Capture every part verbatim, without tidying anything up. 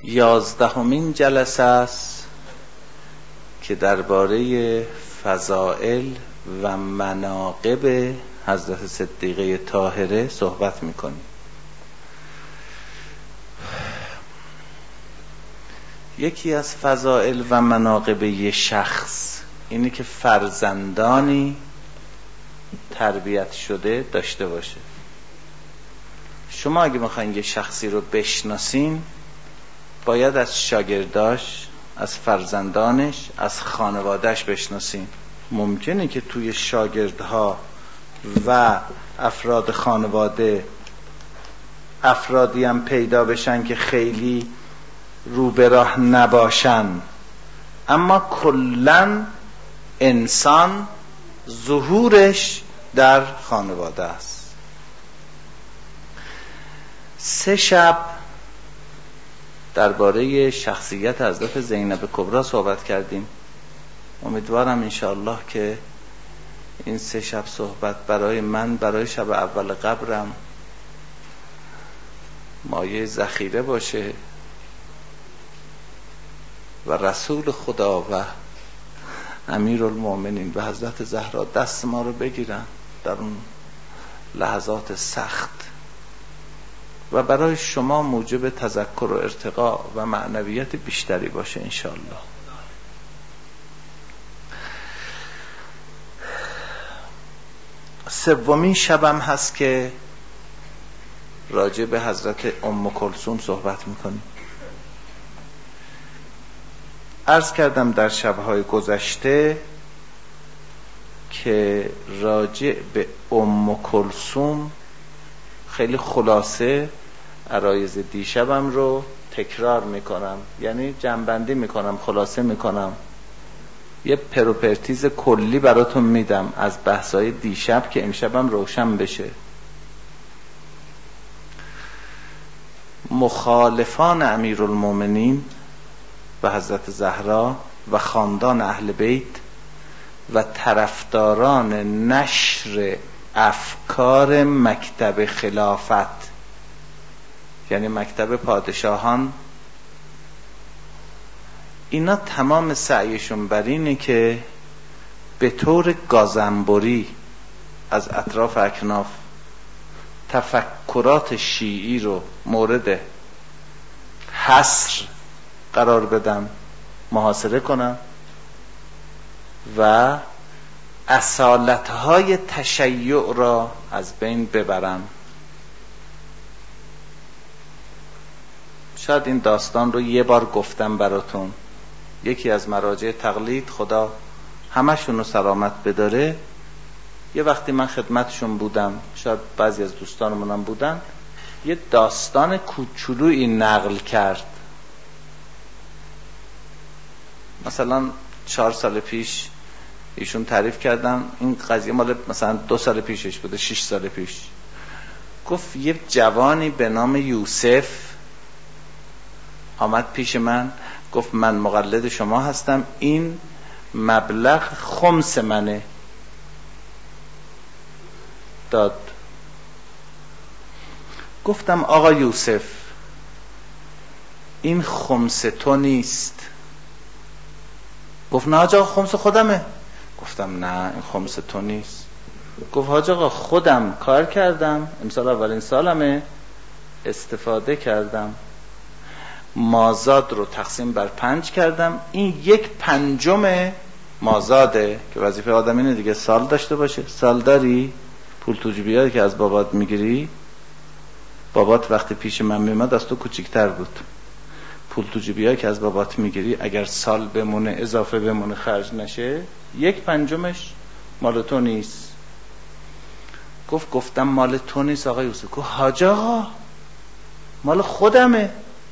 یازدهمین جلسه است که درباره فضائل و مناقب حضرت صدیقه طاهره صحبت میکنیم. یکی از فضائل و مناقب یه شخص اینه که فرزندانی تربیت شده داشته باشه. شما اگه میخواین یه شخصی رو بشناسین باید از شاگرداش، از فرزندانش، از خانوادهش بشناسین. ممکنه که توی شاگردها و افراد خانواده افرادی هم پیدا بشن که خیلی رو به راه نباشن، اما کلن انسان ظهورش در خانواده است. سه شب درباره شخصیت حضرت زینب کبری صحبت کردیم. امیدوارم انشاءالله که این سه شب صحبت برای من، برای شب اول قبرم مایه ذخیره باشه و رسول خدا و امیرالمومنین و حضرت زهرا دست ما رو بگیرن در اون لحظات سخت و برای شما موجب تذکر و ارتقا و معنویت بیشتری باشه انشاءالله. سومین شبم هست که راجع به حضرت ام کلثوم صحبت میکنیم. عرض کردم در شبهای گذشته که راجع به ام کلثوم خیلی خلاصه عرایض دیشبم رو تکرار میکنم، یعنی جمع‌بندی میکنم، خلاصه میکنم، یه پروپرتیز کلی براتون میدم از بحثای دیشب که امشبم روشن بشه. مخالفان امیرالمومنین و حضرت زهرا و خاندان اهل بیت و طرفداران نشر افکار مکتب خلافت، یعنی مکتب پادشاهان، اینا تمام سعیشون بر اینه که به طور گازنبری از اطراف اکناف تفکرات شیعی رو مورد حصر قرار بدن، محاصره کنن و اصالتهای تشیع را از بین ببرن. شاید این داستان رو یه بار گفتم براتون. یکی از مراجع تقلید، خدا همشون رو سلامت بداره، یه وقتی من خدمتشون بودم، شاید بعضی از دوستانمونم بودن، یه داستان کوچولویی نقل کرد. مثلا چهار سال پیش ایشون تعریف کردن، این قضیه مال مثلا دو سال پیشش بوده، شش سال پیش. گفت یه جوانی به نام یوسف آمد پیش من، گفت من مقلد شما هستم، این مبلغ خمس منه. داد. گفتم آقا یوسف این خمس تو نیست. گفت نه حاج آقا خمس خودمه. گفتم نه این خمس تو نیست. گفت حاج آقا خودم کار کردم، امسال اولین سالمه، استفاده کردم، مازاد رو تقسیم بر پنج کردم، این یک پنجم مازاده که وظیفه آدم اینه دیگه سال داشته باشه. سال داری؟ پول توجیبیایی که از بابات میگیری، بابات وقتی پیش من میمد از تو کوچیکتر بود، پول توجیبیایی که از بابات میگیری اگر سال بمونه اضافه بمونه خرج نشه، یک پنجمش مال تو نیست. گفت گفتم مال تو نیست آقا یوسف. گفت حاج آقا مال خودمه.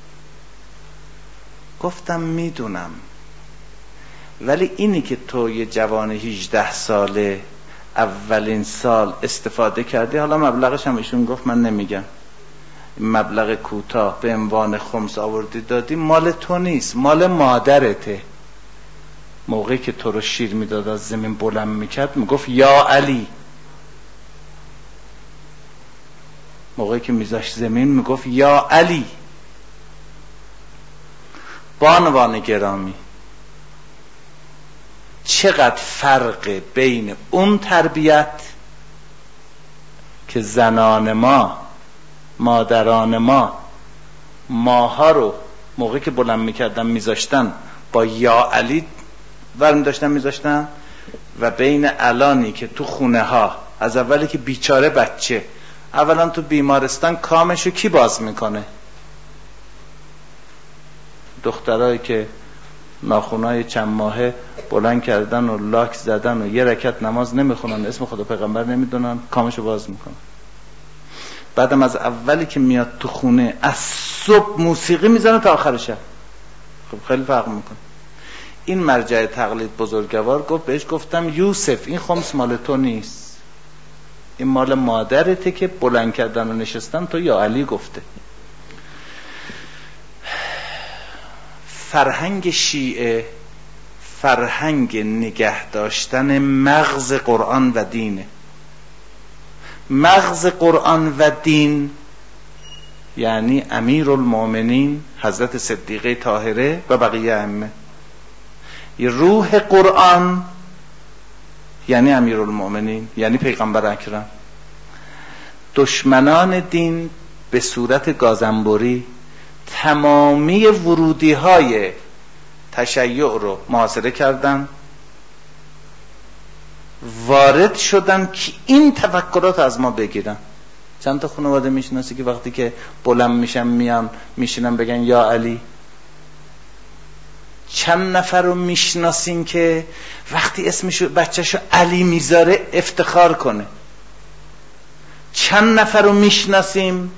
گفتم میدونم، ولی اینی که تو یه جوان هجده ساله اولین سال استفاده کردی، حالا مبلغش هم ایشون گفت من نمیگم، مبلغ کوتاه به عنوان خمس آوردی دادی، مال تو نیست، مال مادرته. موقعی که تو رو شیر میداد از زمین بلند میکرد میگفت یا علی، موقعی که میذاشت زمین میگفت یا علی. بانوان گرامی، چقدر فرق بین اون تربیت که زنان ما، مادران ما ماها رو موقعی که بلند میکردن میذاشتن با یا علی ورم داشتن میذاشتن، و بین الانی که تو خونه ها از اولی که بیچاره بچه اولا تو بیمارستان کامشو کی باز میکنه؟ دخترایی که ناخونای چند ماهه بلند کردن و لاک زدن و یه رکعت نماز نمیخونن، اسم خدا پیغمبر نمیدونن، کامشو باز میکنن. بعدم از اولی که میاد تو خونه از صبح موسیقی میزنه تا آخر شب. خب خیلی فرق میکنه. این مرجع تقلید بزرگوار گفت، بهش گفتم یوسف این خمس مال تو نیست، این مال مادرته که بلند کردن و نشستن تو یا علی گفته. فرهنگ شیعه فرهنگ نگه داشتن مغز قرآن و دینه. مغز قرآن و دین یعنی امیرالمؤمنین حضرت صدیقه طاهره و بقیه ائمه. روح قرآن یعنی امیرالمؤمنین، یعنی پیغمبر اکرم. دشمنان دین به صورت گازنبوری تمامی ورودی های تشیع رو محاصره کردن، وارد شدن که این تفکرات از ما بگیرن. چند تا خانواده میشناسی که وقتی که بلند میشن میان میشینن بگن یا علی؟ چند نفر رو میشناسین که وقتی اسمشو بچهشو علی میذاره افتخار کنه؟ چند نفر رو میشناسیم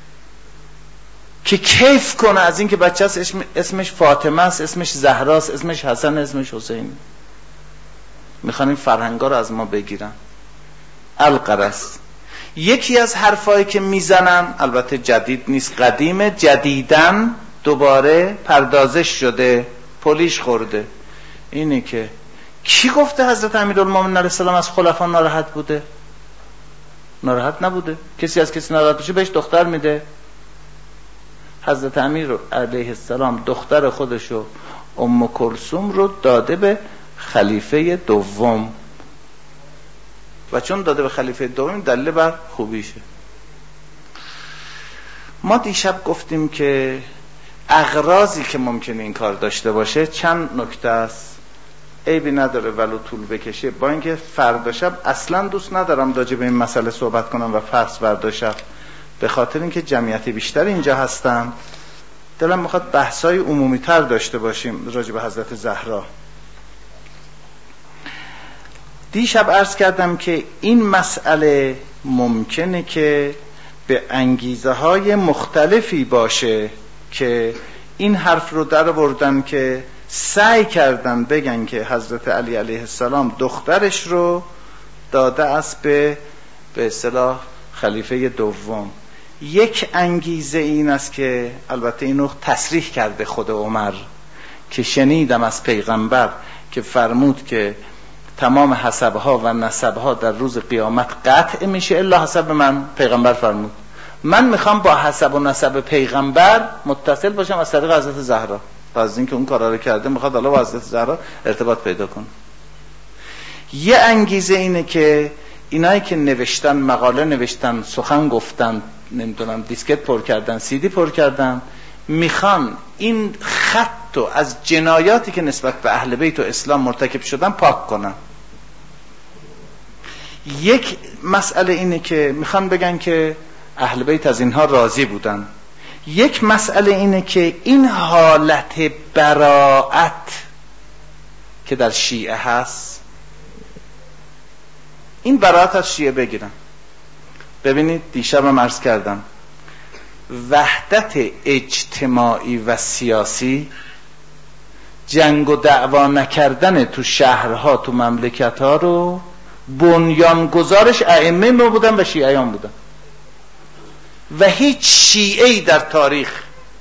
که کیف کنه از این که بچه هست اسمش فاطمه است، اسمش زهرا است، اسمش حسن، اسمش حسین؟ میخوان این فرهنگا رو از ما بگیرن. القرص یکی از حرفایی که میزنن، البته جدید نیست، قدیمه، جدیدن دوباره پردازش شده، پولیش خورده، اینه که کی گفته حضرت امیرالمومنین علیه السلام از خلفا ناراحت بوده؟ ناراحت نبوده. کسی از کسی ناراحت بشه بهش دختر میده. حضرت امیر علیه السلام دختر خودشو ام کلثوم رو داده به خلیفه دوم، و چون داده به خلیفه دوم دلیل بر خوبیشه. ما دیشب گفتیم که اغراضی که ممکنه این کار داشته باشه چند نکته است، عیبی نداره ولو طول بکشه. با اینکه فردا شب اصلا دوست ندارم راجع به این مسئله صحبت کنم و فرض فردا شب، به خاطر اینکه جمعیت بیشتر اینجا هستن، دلم میخواد بحثای عمومی تر داشته باشیم راجع به حضرت زهرا. دیشب عرض کردم که این مسئله ممکنه که به انگیزه های مختلفی باشه که این حرف رو در آوردن که سعی کردن بگن که حضرت علی علیه السلام دخترش رو داده است به به اصطلاح خلیفه دوم. یک انگیزه این است که البته اینو تصریح کرده خود عمر که شنیدم از پیغمبر که فرمود که تمام حسبها و نسبها در روز قیامت قطع میشه الا حسب من. پیغمبر فرمود من میخوام با حسب و نسب پیغمبر متصل باشم از طریق حضرت زهرا. از اینکه اون کارا رو کرده میخواد حالا با حضرت زهرا ارتباط پیدا کنه. یه انگیزه اینه که اینایی که نوشتن، مقاله نوشتن، سخن گفتن، نمیدونم دیسکت پر کردن، سیدی پر کردن، میخوان این خطو از جنایاتی که نسبت به اهل بیت و اسلام مرتکب شدن پاک کنن. یک مسئله اینه که میخوان بگن که اهل بیت از اینها راضی بودن. یک مسئله اینه که این حالت براءت که در شیعه هست، این براءت از شیعه بگیرن. ببینید دیشبم عرض کردم وحدت اجتماعی و سیاسی، جنگ و دعوا نکردن تو شهرها، تو مملکتها رو بنیانگذارش ائمه ما بودن و شیعیان بودن، و هیچ شیعه‌ای در تاریخ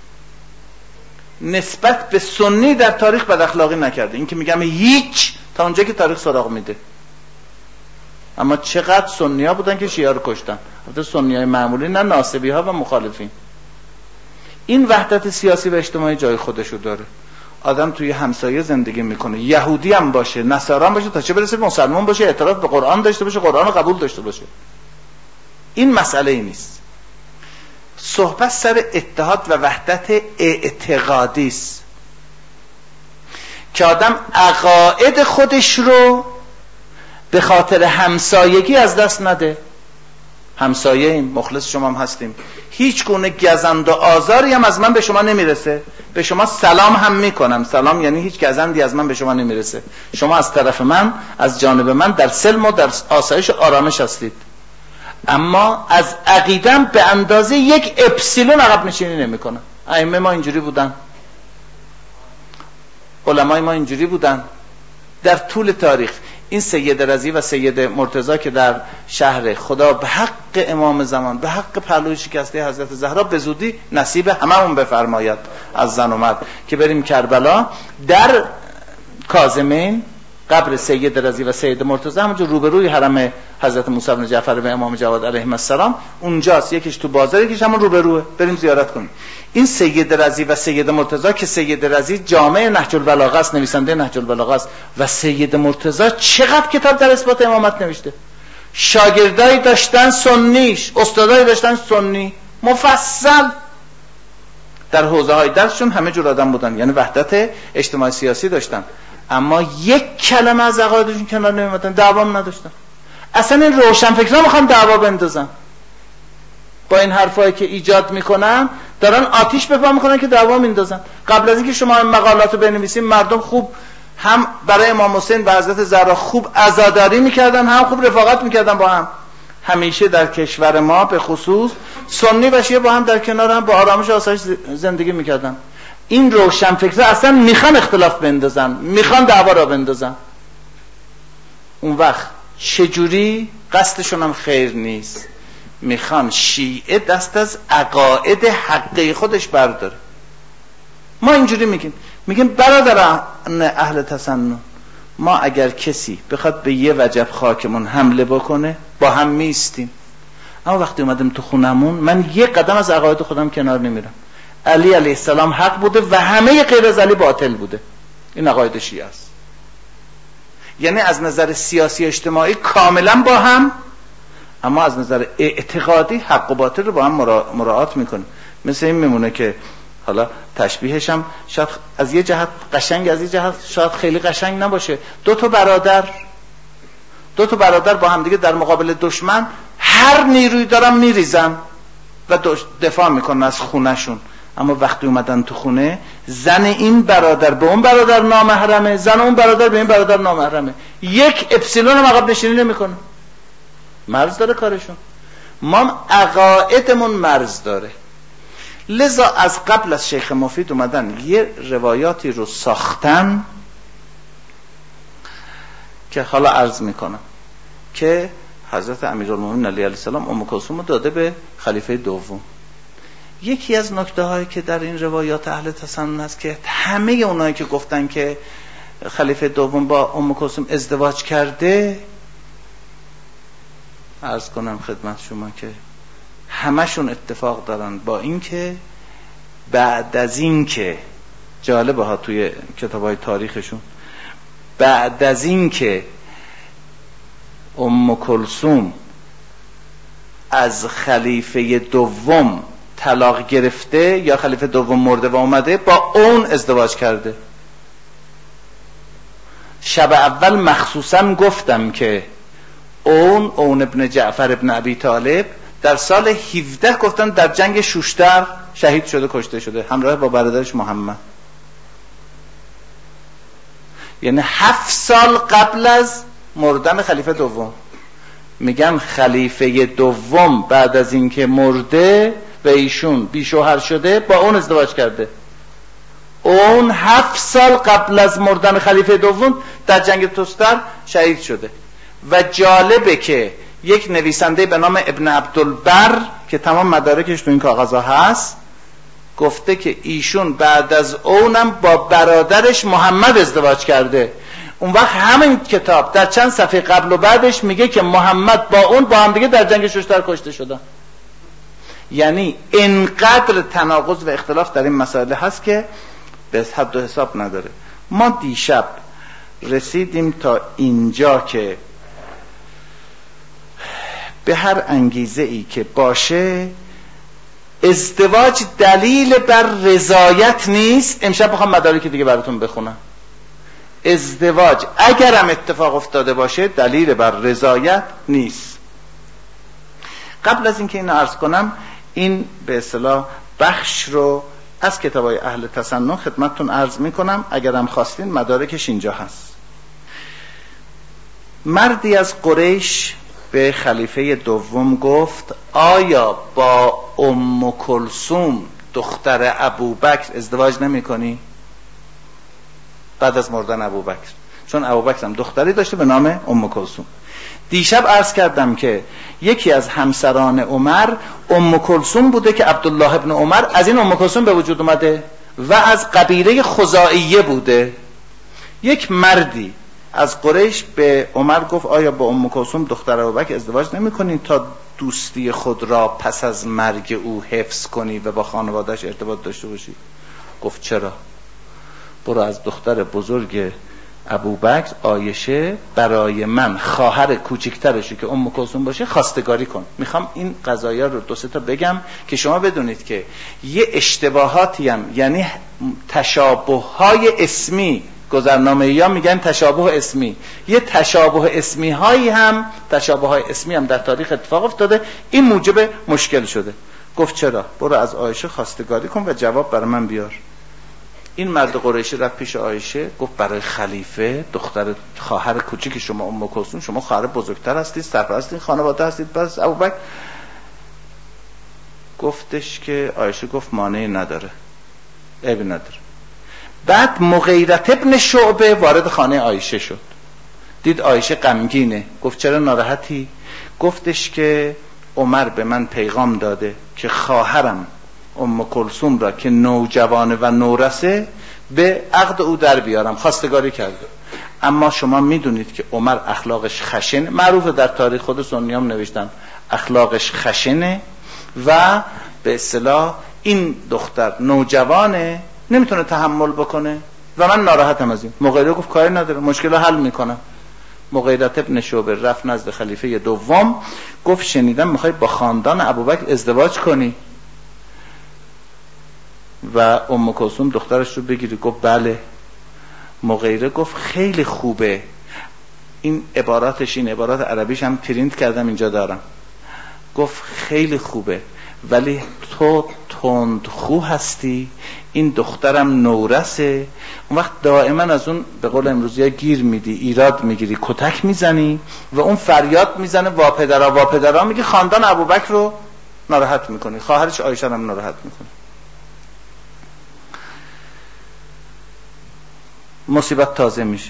نسبت به سنی در تاریخ بد اخلاقی نکرده. این که میگم هیچ، تا اونجا که تاریخ سراغ میده. اما چقدر سنی ها بودن که شیعه رو کشتن، البته سنی های معمولی، نه ناصبی ها و مخالفین. این وحدت سیاسی و اجتماعی جای خودشو داره. آدم توی همسایه زندگی میکنه، یهودی هم باشه، نصارا هم باشه، تا چه برسه مسلمان باشه، اعتراف به قرآن داشته باشه، قرآن رو قبول داشته باشه. این مسئله ای نیست. صحبت سر اتحاد و وحدت اعتقادی است که آدم عقاید خودش رو به خاطر همسایگی از دست نده. همسایه ایم، مخلص شما هم هستیم، هیچ گونه گزند و آزاری هم از من به شما نمیرسه. به شما سلام هم میکنم، سلام یعنی هیچ گزندی از من به شما نمیرسه. شما از طرف من، از جانب من در سلم و در آسایش و آرامش هستید. اما از عقیدم به اندازه یک اپسیلون عقب نشینی نمیکنم. ائمه ما اینجوری بودن، علمای ما اینجوری بودن در طول تاریخ. این سید رضی و سید مرتضی که در شهر، خدا به حق امام زمان، به حق پهلوی شکسته حضرت زهرا به زودی نصیب هممون بفرماید از زن و مرد که بریم کربلا. در کاظمین قبر سید رضی و سید مرتضی همونجا روبروی حرم حضرت موسی بن جعفر و امام جواد علیهم السلام اونجاست، یکیش تو بازار یکیش همون روبروه، بریم زیارت کنیم. این سید رضی و سید مرتضی که سید رضی جامع نهج البلاغه است، نویسنده نهج البلاغه است، و سید مرتضی چقدر کتاب در اثبات امامت نوشته. شاگردایی داشتن سنیش، استادایی داشتن سنی، مفصل در حوزه های درسشون همه جور آدم بودن، یعنی وحدت اجتماعی سیاسی داشتن، اما یک کلمه از عقایدشون کنار نمی‌آمدن، دعوام نداشتن. اصلا این روشنفکران میخوان دعوا بندازن، با این حرفایی که ایجاد میکنن دارن آتیش به پا میکنن که دعوا میندازن. قبل از اینکه شما این مقالات رو بنویسین، مردم خوب هم برای امام حسین و حضرت زهرا خوب عزاداری میکردن، هم خوب رفاقت میکردن با هم. همیشه در کشور ما به خصوص سنی و شیعه با هم در کنار هم با آرامش و آسایش زندگی میکردن. این روشنفکرها اصلا میخوان اختلاف بندازن، میخوان دعوا را بندازن. اون وقت چجوری؟ قصدشون هم خیر نیست، میخوان شیعه دست از عقاید حقی خودش برداره. ما اینجوری میگیم، میگیم برادر اهل تسنن، ما اگر کسی بخواد به یه وجب خاکمون حمله بکنه با هم میستیم، اما وقتی اومدیم تو خونمون من یه قدم از عقاید خودم کنار نمیرم. علی علیه السلام حق بوده و همه غیر از علی باطل بوده. این عقاید شیعه است. یعنی از نظر سیاسی اجتماعی کاملا با هم، اما از نظر اعتقادی حق و باطل رو با هم مراعات میکنه. مثل این میمونه که حالا تشبیهش هم شاید از یه جهت قشنگ، از یه جهت شاید خیلی قشنگ نباشه. دو تا برادر دو تا برادر با هم دیگه در مقابل دشمن هر نیروی دارن میریزن و دفاع میکنن از خونهشون، اما وقتی اومدن تو خونه زن این برادر به اون برادر نامحرمه، زن اون برادر به این برادر نامحرمه، یک اپسیلون هم عقب نشینی نمیکنه. مرز داره کارشون. ما عقایدمون مرز داره. لذا از قبل از شیخ مفید اومدن یه روایاتی رو ساختن که حالا عرض میکنم که حضرت امیرالمومنین علی علیه السلام ام کلثوم رو داده به خلیفه دوم. یکی از نکته هایی که در این روایات اهل تسنن هست که همه اونایی که گفتن که خلیفه دوم با ام کلثوم ازدواج کرده، عرض کنم خدمت شما که همشون اتفاق دارن با این که بعد از این که جالبه ها توی کتابای تاریخشون، بعد از این که ام کلثوم از خلیفه دوم طلاق گرفته یا خلیفه دوم مرده و اومده، با اون ازدواج کرده. شب اول مخصوصا گفتم که اون اون ابن جعفر ابن ابی طالب در سال هفده گفتن در جنگ شوشتر شهید شده، کشته شده همراه با برادرش محمد. یعنی هفت سال قبل از مردن خلیفه دوم. میگن خلیفه دوم بعد از اینکه مرده و ایشون بی شوهر شده با اون ازدواج کرده. اون هفت سال قبل از مردن خلیفه دوم در جنگ توستر شهید شده. و جالبه که یک نویسنده به نام ابن عبدالبر که تمام مدارکش تو این کاغذها هست گفته که ایشون بعد از اونم با برادرش محمد ازدواج کرده. اون وقت همین کتاب در چند صفحه قبل و بعدش میگه که محمد با اون با هم دیگه در جنگ شوشتر کشته شدن. یعنی اینقدر تناقض و اختلاف در این مسائل هست که به حد و حساب نداره. ما دیشب رسیدیم تا اینجا که به هر انگیزه ای که باشه ازدواج دلیل بر رضایت نیست. امشب بخوام مدارک دیگه براتون بخونم. ازدواج اگرم اتفاق افتاده باشه دلیل بر رضایت نیست. قبل از اینکه اینو عرض کنم، این به اصطلاح بخش رو از کتابای اهل تسنن خدمتتون عرض میکنم، اگرم خواستین مدارکش اینجا هست. مردی از قریش به خلیفه دوم گفت آیا با ام کلثوم دختر ابوبکر ازدواج نمی کنی؟ بعد از مردن ابوبکر، چون ابوبکر هم دختری داشته به نام ام کلثوم. دیشب عرض کردم که یکی از همسران عمر ام کلثوم بوده که عبدالله ابن عمر از این ام کلثوم به وجود اومده و از قبیله خزاعیه بوده. یک مردی از قریش به عمر گفت آیا با ام کلثوم دختر ابوبکر ازدواج نمی‌کنی تا دوستی خود را پس از مرگ او حفظ کنی و با خانواده‌اش ارتباط داشته باشی؟ گفت چرا؟ برو از دختر بزرگ ابوبکر عایشه برای من خواهر کوچکترشو که ام کلثوم باشه خواستگاری کن. میخوام این قضایا رو دو سه تا بگم که شما بدونید که یه اشتباهاتی هم، یعنی تشابه‌های اسمی، گذرنامه‌ای ها میگن تشابه اسمی، یه تشابه اسمی هایی هم تشابه های اسمی هم در تاریخ اتفاق افتاده، این موجب مشکل شده. گفت چرا؟ برو از عایشه خواستگاری کن و جواب برای من بیار. این مرد قریشی رفت پیش عایشه گفت برای خلیفه دختر خواهر کوچیک شما ام کلثوم، شما خواهر بزرگتر هستید، سرپرست این خانواده هستید پس ابوبکر. گفتش که عایشه گفت مانعی نداره، عیبی نداره. بعد مغیرة ابن شعبه وارد خانه عایشه شد، دید عایشه غمگینه، گفت چرا ناراحتی؟ گفتش که عمر به من پیغام داده که خواهرم ام کلثوم را که نوجوانه و نورسه به عقد او در بیارم، خواستگاری کرده. اما شما میدونید که عمر اخلاقش خشن، معروفه در تاریخ، خود سنیام نوشتن اخلاقش خشنه و به اصطلاح این دختر نوجوانه نمیتونه تحمل بکنه و من ناراحتم از این. مغیره گفت کاری نداره، مشکل رو حل میکنم. مغیرة ابن شعبه رفت نزد خلیفه دوم، گفت شنیدم میخوای با خاندان ابوبکر ازدواج کنی و ام کلثوم دخترش رو بگیری؟ گفت بله. مغیره گفت خیلی خوبه، این عباراتش، این عبارات عربیش هم پرینت کردم اینجا دارم. گفت خیلی خوبه ولی تو تندخو هستی، این دخترم نورسه، اون وقت دائما از اون به قول امروزی ها گیر میدی، ایراد میگیری، کتک میزنی و اون فریاد میزنه واپدرا واپدرا، میگی خاندان ابوبکر رو ناراحت میکنی، خواهرش عایشه هم ناراحت میکنی. مصیبت تازه میشه.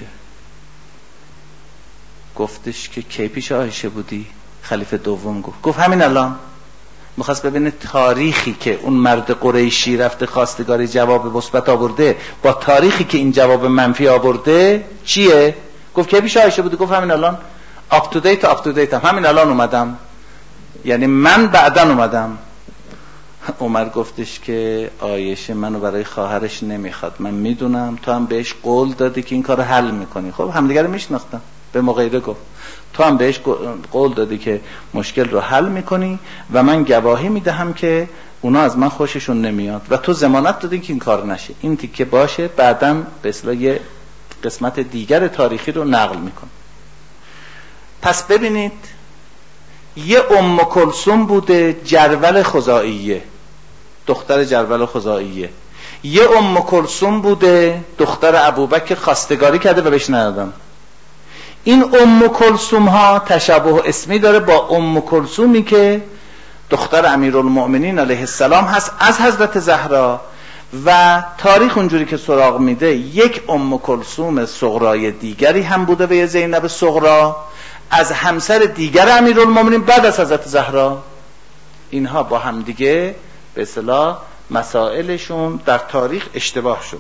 گفتش که کی پیش عایشه بودی؟ خلیفه دوم گفت گفت همین الان. میخواست ببینه تاریخی که اون مرد قریشی رفته خواستگاری جواب مثبت آورده با تاریخی که این جواب منفی آورده چیه. گفت کی پیش عایشه بودی؟ گفت همین الان. آپ تو دیت آپ تو دیتم، همین الان اومدم، یعنی من بعدن اومدم. عمر گفتش که عایشه منو برای خواهرش نمیخواد، من میدونم تو هم بهش قول دادی که این کارو حل میکنی. خب همدیگه رو میشناختن. به مغیره گفت تو هم بهش قول دادی که مشکل رو حل میکنی و من گواهی میدهم که اونا از من خوششون نمیاد و تو ضمانت دادی که این کار نشه. این تیکه باشه، بعداً به اصطلاح یه قسمت دیگر تاریخی رو نقل میکن. پس ببینید یه ام کلثوم بوده جرول خزاعیه، دختر جرول خزاعیه. یه ام کلثوم بوده دختر ابوبکر خواستگاری کرده و بهش ندادن. این ام کلثوم ها تشابه اسمی داره با ام کلثومی که دختر امیرالمؤمنین علیه السلام هست از حضرت زهرا و تاریخ اونجوری که سراغ میده یک ام کلثوم صغرای دیگری هم بوده و یه زینب صغرا از همسر دیگر امیرالمؤمنین بعد از حضرت زهرا. اینها با هم دیگه به اصطلاح مسائلشون در تاریخ اشتباه شده.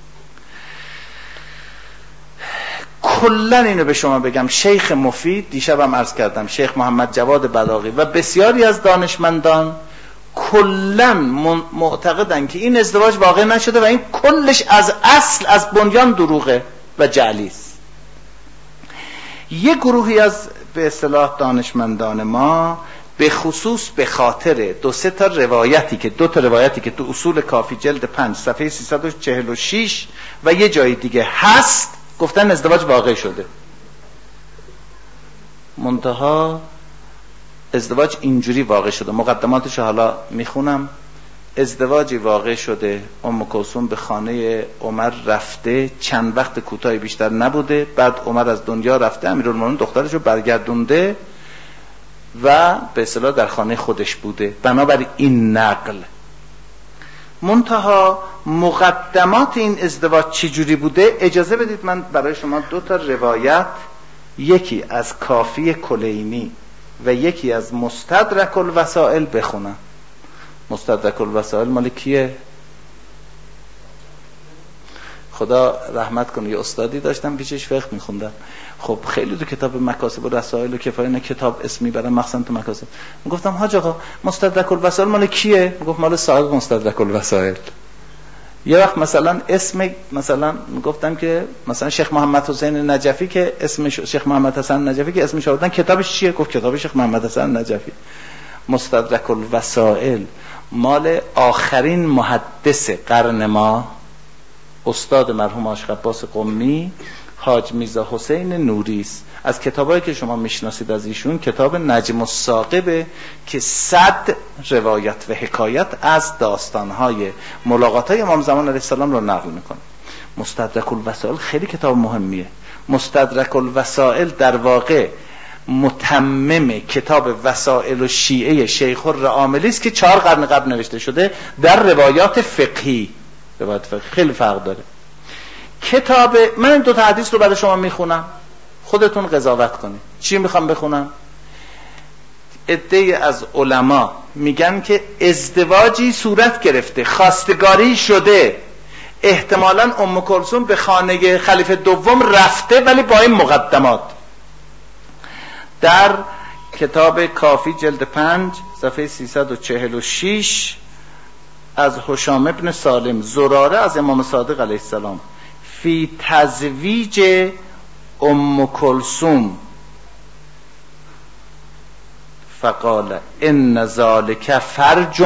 کلن اینو به شما بگم، شیخ مفید دیشبم عرض کردم، شیخ محمد جواد بلاغی و بسیاری از دانشمندان کلا معتقدن که این ازدواج واقع نشده و این کلش از اصل از بنیان دروغه و جعلی است. یک گروهی از به اصطلاح دانشمندان ما به خصوص به خاطر دو سه تا روایتی که دو تا روایتی که تو اصول کافی جلد پنج صفحه سیصد و چهل و شش و یه جای دیگه هست گفتن ازدواج واقع شده. منتها ازدواج اینجوری واقع شده، مقدماتش حالا میخونم. ازدواجی واقع شده، ام کلثوم به خانه عمر رفته، چند وقت کوتاهی بیشتر نبوده، بعد عمر از دنیا رفته، امیرالمومنین دخترشو برگردونده و به اصطلاح در خانه خودش بوده. بنابر این نقل منتها مقدمات این ازدواج چجوری بوده؟ اجازه بدید من برای شما دو تا روایت، یکی از کافی کلینی و یکی از مستدرک الوسائل بخونم. مستدرک الوسائل مال کیه؟ خدا رحمت کنه، یه استادی داشتم پیشش فقه میخوندم. خب خیلی تو کتاب مکاسب و رسائل و کفایه نه کتاب اسمی برام مخصوصا تو مکاسب. گفتم حاج آقا مستدرک الوسائل مال کیه؟ گفت مال صاحب مستدرک الوسائل. یه وقت مثلا اسم مثلا گفتم که مثلا شیخ محمد حسین نجفی که اسمش شیخ محمد حسن نجفی که اسمش آوردن کتابش چیه؟ گفت کتاب شیخ محمد حسن نجفی. مستدرک الوسائل مال آخرین محدث قرن ما، استاد مرحوم عاشق عباس قمی، حاج میرزا حسین نوری است. از کتابایی که شما میشناسید از ایشون کتاب نجم الثاقب که صد روایت و حکایت از داستانهای ملاقاتهای امام زمان علیه السلام رو نقل میکنه. مستدرک الوسائل خیلی کتاب مهمیه. مستدرک الوسائل در واقع متمم کتاب وسائل و شیعه شیخ الرعاملی است که چهار قرن قبل نوشته شده در روایات فقهی. روایات فقهی خیلی فرق داره. کتاب من این دو تا حدیث رو برای شما میخونم، خودتون قضاوت کنید. چی میخوام بخونم؟ عده‌ای از علما میگن که ازدواجی صورت گرفته، خواستگاری شده، احتمالاً ام کلثوم به خانه خلیفه دوم رفته ولی با این مقدمات. در کتاب کافی جلد پنج صفحه سیصد و چهل و شش از هشام ابن سالم زراره از امام صادق علیه السلام فی تزویج ام کلثوم فقال ان ذلک فرج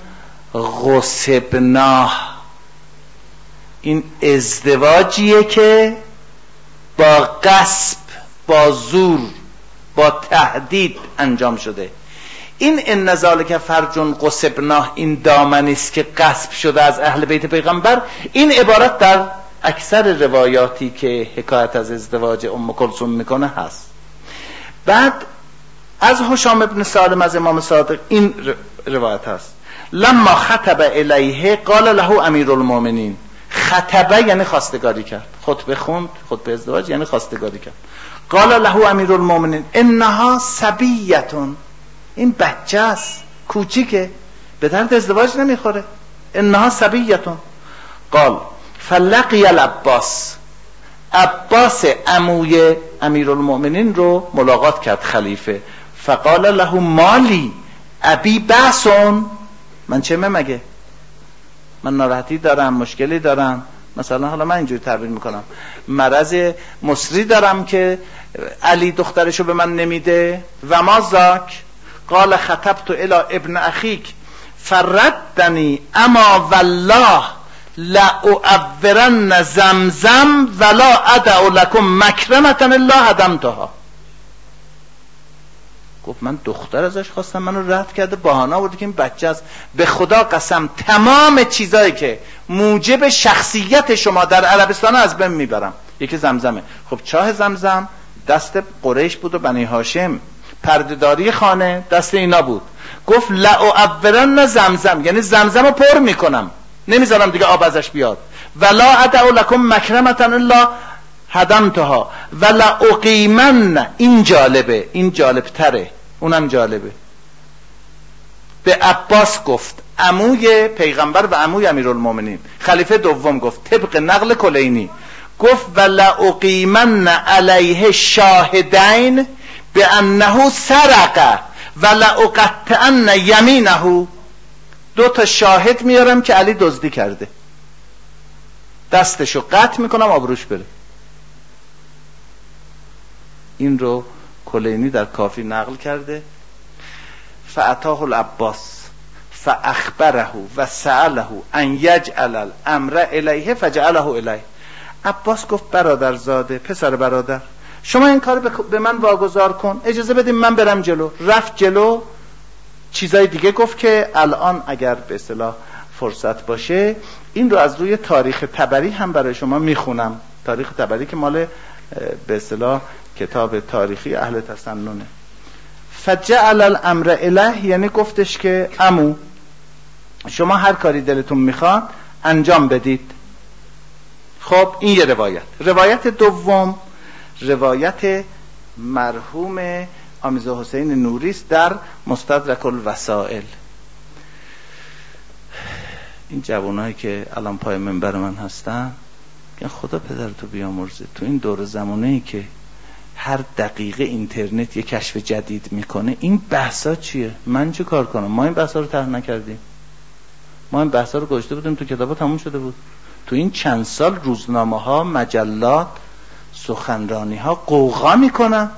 غصبناه. این ازدواجیه که با غصب، با زور، با تهدید انجام شده. این ان ذلک فرج غصبناه این دامنی است که غصب شده از اهل بیت پیغمبر. این عبارت در اکثر روایاتی که حکایت از ازدواج ام کلثوم میکنه هست. بعد از هشام ابن سالم از امام صادق این روایت هست لما خطب الیه قال له امیرالمومنین. خطبه یعنی خواستگاری کرد، خطبه خوند، خطبه ازدواج یعنی خواستگاری کرد. قال له امیرالمومنین انها صبیتون، این بچه است، کوچیکه، به درد ازدواج نمیخوره. انها صبیتون. قال فلقی العباس، عباس عموی امیرالمومنین رو ملاقات کرد خلیفه. فقال له مالی ابی باسون، من چه مگه، من ناراحتی دارم، مشکلی دارم، مثلا حالا من اینجوری تعبیر میکنم مرض مصری دارم که علی دخترشو به من نمیده. و ما ذاک قال خطبت الی ابن اخیک فردنی اما والله لأعورن زمزم ولا ادعو لكم مکرمة الا هدمتها. گفت من دختر ازش خواستم، منو رد کرده، بهانه آورده که این بچه است. به خدا قسم تمام چیزایی که موجب شخصیت شما در عربستان از بین میبرم. یکی زمزمه. خب چاه زمزم دست قریش بود و بنی هاشم، پردهداری خانه دست اینا بود. گفت لأعورن زمزم یعنی زمزم رو پر میکنم، نمیذارم دیگه آب ازش بیاد. ولا ادعو لكم مکرمة الا هدمتها ولا اقیمن. این جالبه، این جالب تره، اونم جالبه. به عباس گفت، عموی پیغمبر و عموی امیرالمومنین، خلیفه دوم گفت طبق نقل کلینی، گفت ولا اقیمن علیه شاهدین بانه سرق ولا اقطعن یمینه. دو تا شاهد میارم که علی دزدی کرده، دستشو قطع میکنم آبروش بره. این رو کلینی در کافی نقل کرده. فاتاه العباس فاخبره و سأله ان یجعل الامر الیه فجعله الیه. عباس گفت برادرزاده، پسر برادر، شما این کار به من واگذار کن، اجازه بدیم من برم جلو. رفت جلو، چیزای دیگه گفت که الان اگر به اصطلاح فرصت باشه این رو از روی تاریخ طبری هم برای شما میخونم. تاریخ طبری که مال به اصطلاح کتاب تاریخی اهل تسننه. فجعل الامر الیه یعنی گفتش که عمو شما هر کاری دلتون میخواد انجام بدید. خب این یه روایت. روایت دوم روایت مرحوم آمیزه حسین نوری است در مستدرک الوسائل. این جوانایی که الان پای منبر من هستن میگن خدا پدرتو بیامرزه، تو این دور زمانه‌ای که هر دقیقه اینترنت یه کشف جدید میکنه این بحثا چیه؟ من چه کار کنم؟ ما این بحثا رو طرح نکردیم، ما این بحثا رو گذاشته بودیم تو کتابا تموم شده بود. تو این چند سال روزنامه ها، مجلات، سخنرانی ها قوقا میکنن.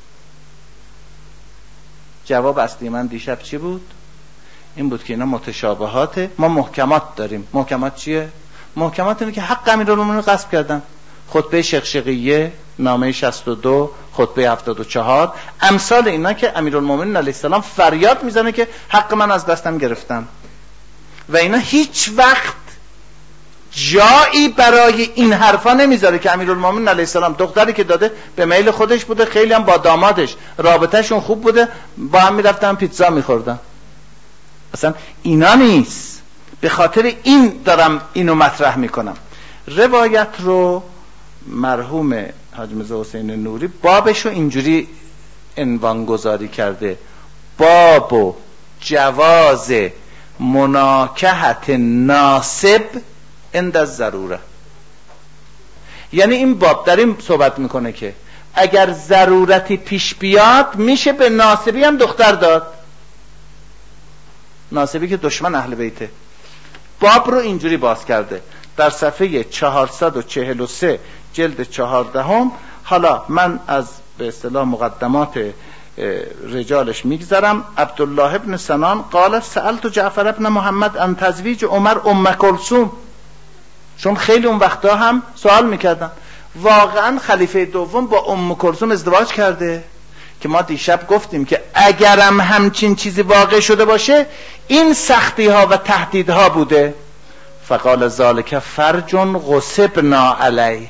جواب اصلی من دیشب چی بود؟ این بود که اینا متشابهاته، ما محکمات داریم. محکمات چیه؟ محکمات اینه که حق امیرالمومنین رو غصب کردن. خطبه شقشقیه، نامه شصت و دو، خطبه هفتاد و چهار، امثال اینا که امیرالمومنین علیه السلام فریاد میزنه که حق من از دستم گرفتن و اینا هیچ وقت جایی برای این حرفا نمیذاره که امیرالمومنین علیه السلام دختری که داده به میل خودش بوده، خیلی هم با دامادش رابطهشون خوب بوده، با هم میرفتن پیتزا میخوردن. اصلا اینا نیست. به خاطر این دارم اینو مطرح میکنم. روایت رو مرحوم حاج میرزا حسین نوری بابشو اینجوری عنوان گذاری کرده: باب جواز مناکحت ناسب عند الضروره. یعنی این باب در این صحبت میکنه که اگر ضرورتی پیش بیاد میشه به ناسبی هم دختر داد، ناسبی که دشمن اهل بیته. باب رو اینجوری باز کرده در صفحه چهارصد و چهل و سه جلد چهاردهم. حالا من از به اصطلاح مقدمات رجالش میگذرم. عبدالله ابن سنان قال سألت جعفر ابن محمد ان تزویج عمر ام کلثوم، چون خیلی اون وقتا هم سوال میکردن. واقعا خلیفه دوم با ام کلثوم ازدواج کرده که ما دیشب گفتیم که اگرم همچین چیزی واقع شده باشه این سختی ها و تهدیدها بوده. فقال ذالک فرج غصبنا علی.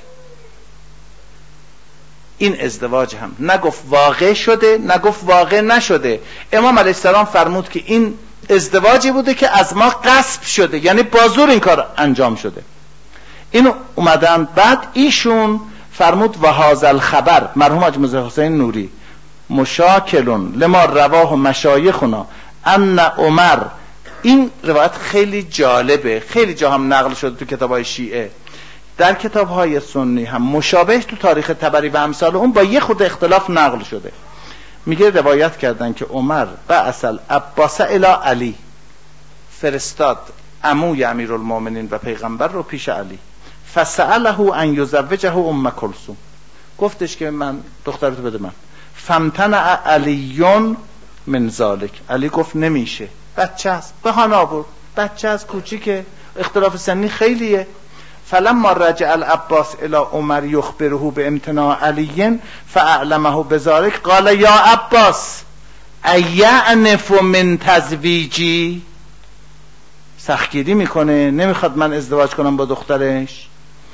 این ازدواج هم نگفت واقع شده، نگفت واقع نشده. امام علیه السلام فرمود که این ازدواجی بوده که از ما غصب شده، یعنی با زور این کار انجام شده. اینو اومدن بعد ایشون فرمود و هذا الخبر، مرحوم حاج میرزا حسین نوری، مشاکلون لما رواه مشایخنا ان عمر. این روایت خیلی جالبه، خیلی جا هم نقل شده تو کتاب‌های شیعه، در کتاب‌های سنی هم مشابه تو تاریخ طبری و امثال اون با یه خود اختلاف نقل شده. میگه روایت کردن که عمر بعث العباس الی علی، فرستاد عموی امیرالمومنین و پیغمبر رو پیش علی. فسأله ان یزوجه ام کلثوم، گفتش که من دخترتو بده من. فامتنع علیون من ذالک، علی گفت نمیشه، بچه است، بهانه آورد، بچه است، کوچیکه، اختلاف سنی خیلیه. فلما رجع العباس الى عمر یخبره بامتناع علی فاعلمه بذلك قال یا عباس ایعنف من تزویجی. سختگیری میکنه، نمیخواد من ازدواج کنم با دخترش.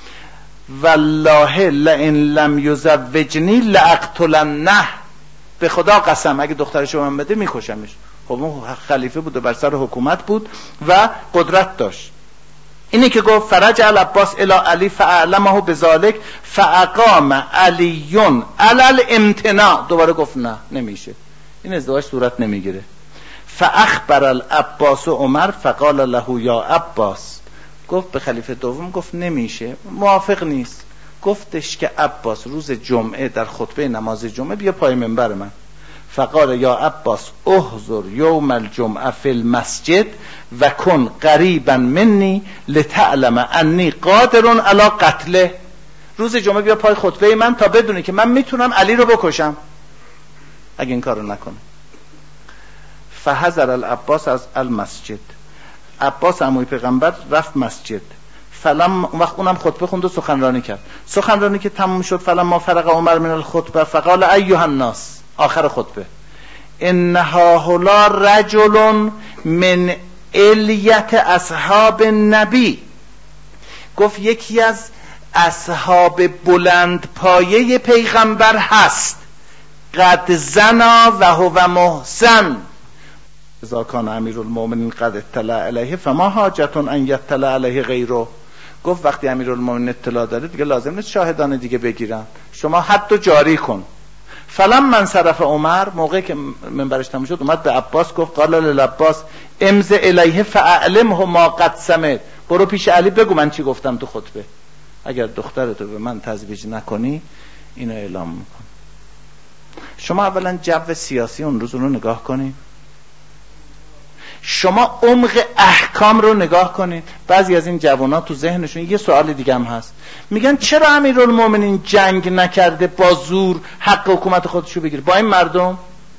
والله لئن لم یزوجنی لاقتلنه، به خدا قسم اگه دخترشو من بده میکشمش. خب اون خلیفه بود و بر سر حکومت بود و قدرت داشت. اینی که گفت فرج العباس الی علی فاعلمه بذلك فاقام علیون علی الامتناع. دوباره گفت نه نمیشه، این ازدواج صورت نمیگیره. فاخبر العباس عمر فقال له یا عباس، گفت به خلیفه دوم، گفت نمیشه، موافق نیست. گفتش که عباس روز جمعه در خطبه نماز جمعه بیا پای منبر من. فقال یا عباس احضر یوم الجمعه فی المسجد و کن قریبا منی لتعلم انی قادر علی قتله. روز جمعه بیا پای خطبه من تا بدونی که من میتونم علی رو بکشم اگه این کارو نکنه. فحضر العباس از المسجد، عباس عموی پیغمبر رفت مسجد. فلم وقت اونم خطبه خوند و سخنرانی کرد. سخنرانی که تموم شد فلم ما فرق عمر من الخطبه فقال ایها الناس، آخر خطبه، ان هؤلاء رجل من الیت اصحاب النبی. گفت یکی از اصحاب بلند پایه پیغمبر هست، قد زنا و هو محسن. اذا کان امیرالمومنین قد اطلع علیه فما حاجت ان یطلع علیه غیره. گفت وقتی امیرالمومنین اطلاع داره دیگه لازم نیست شاهدان دیگه بگیرن، شما حد جاری کن. فلم من صرف عمر، موقعی که منبرش تموم شد اومد به عباس گفت قال للعباس امض الیه فاعلمه ما قد سمعت. برو پیش علی بگو من چی گفتم تو خطبه، اگر دخترتو به من تزویج نکنی اینو اعلام میکن. شما اولا جو سیاسی اون روز رو نگاه کنید، شما عمق احکام رو نگاه کنید. بعضی از این جوانا تو ذهنشون یه سوال دیگه هم هست، میگن چرا امیرالمومنین جنگ نکرده با زور حق حکومت خودشو بگیره با این مردم،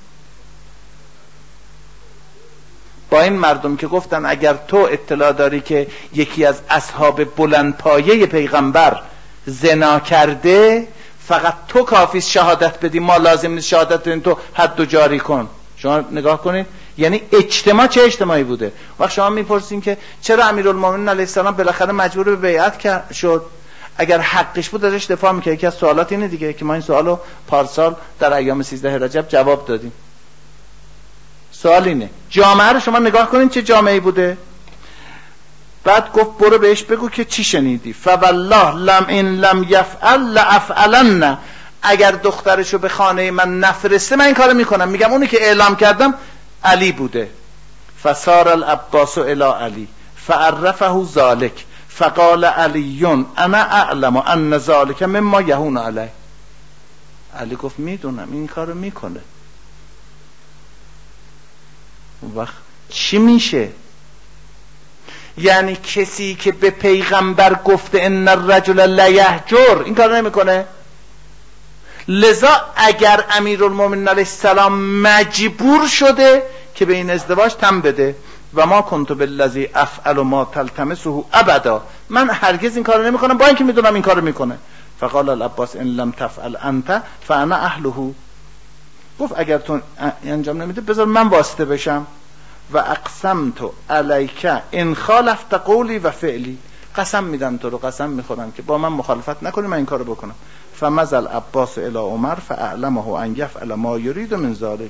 با این مردم که گفتن اگر تو اطلاع داری که یکی از اصحاب بلند پایه پیغمبر زنا کرده فقط تو کافیست شهادت بدی، ما لازم نیست شهادت بدیم، تو حد و جاری کن. شما نگاه کنید یعنی اجتماع چه اجتماعی بوده. وقت شما میپرسین که چرا امیرالمومنین علیه السلام بالاخره مجبور به بیعت شد، اگر حقش بود ازش دفاع میکرد. یکی از سوالات اینه دیگه که ما این سوالو پارسال در ایام سیزده رجب جواب دادیم. سوال اینه جامعه رو شما نگاه کنین چه جامعه‌ای بوده. بعد گفت برو بهش بگو که چی شنیدی. فوالله لم این لم یفعل لافعلن، اگر دخترشو به خانه من نفرسته من این کارو میکنم. میگم اونی که اعلام کردم علی بوده. فصار العباس الی علی فعرفه ذلك فقال علی انا اعلم ان ذلك مما یهون علی. علی گفت میدونم این کارو میکنه. وقت چی میشه؟ یعنی کسی که به پیغمبر گفته ان الرجل لیهجر این کارو نمیکنه. لذا اگر امیرالمومنین علیه السلام مجبور شده که به این ازدواج تم بده و ما کنت بالذی افعل ما تلتمسه ابدا، من هرگز این کارو نمیکنم با اینکه میدونم این کارو میکنه. فقال العباس ان لم تفعل انت فانا اهله. گفت اگر تو انجام نمیده بذار من واسطه بشم. و اقسمت علیک ان خالفت قولی و فعلی، قسم میدم تو رو، قسم میخورم که با من مخالفت نکنی من این کارو بکنم. فمضى العباس الى عمر فاعلمه ان يفعل ما يريد من ذلك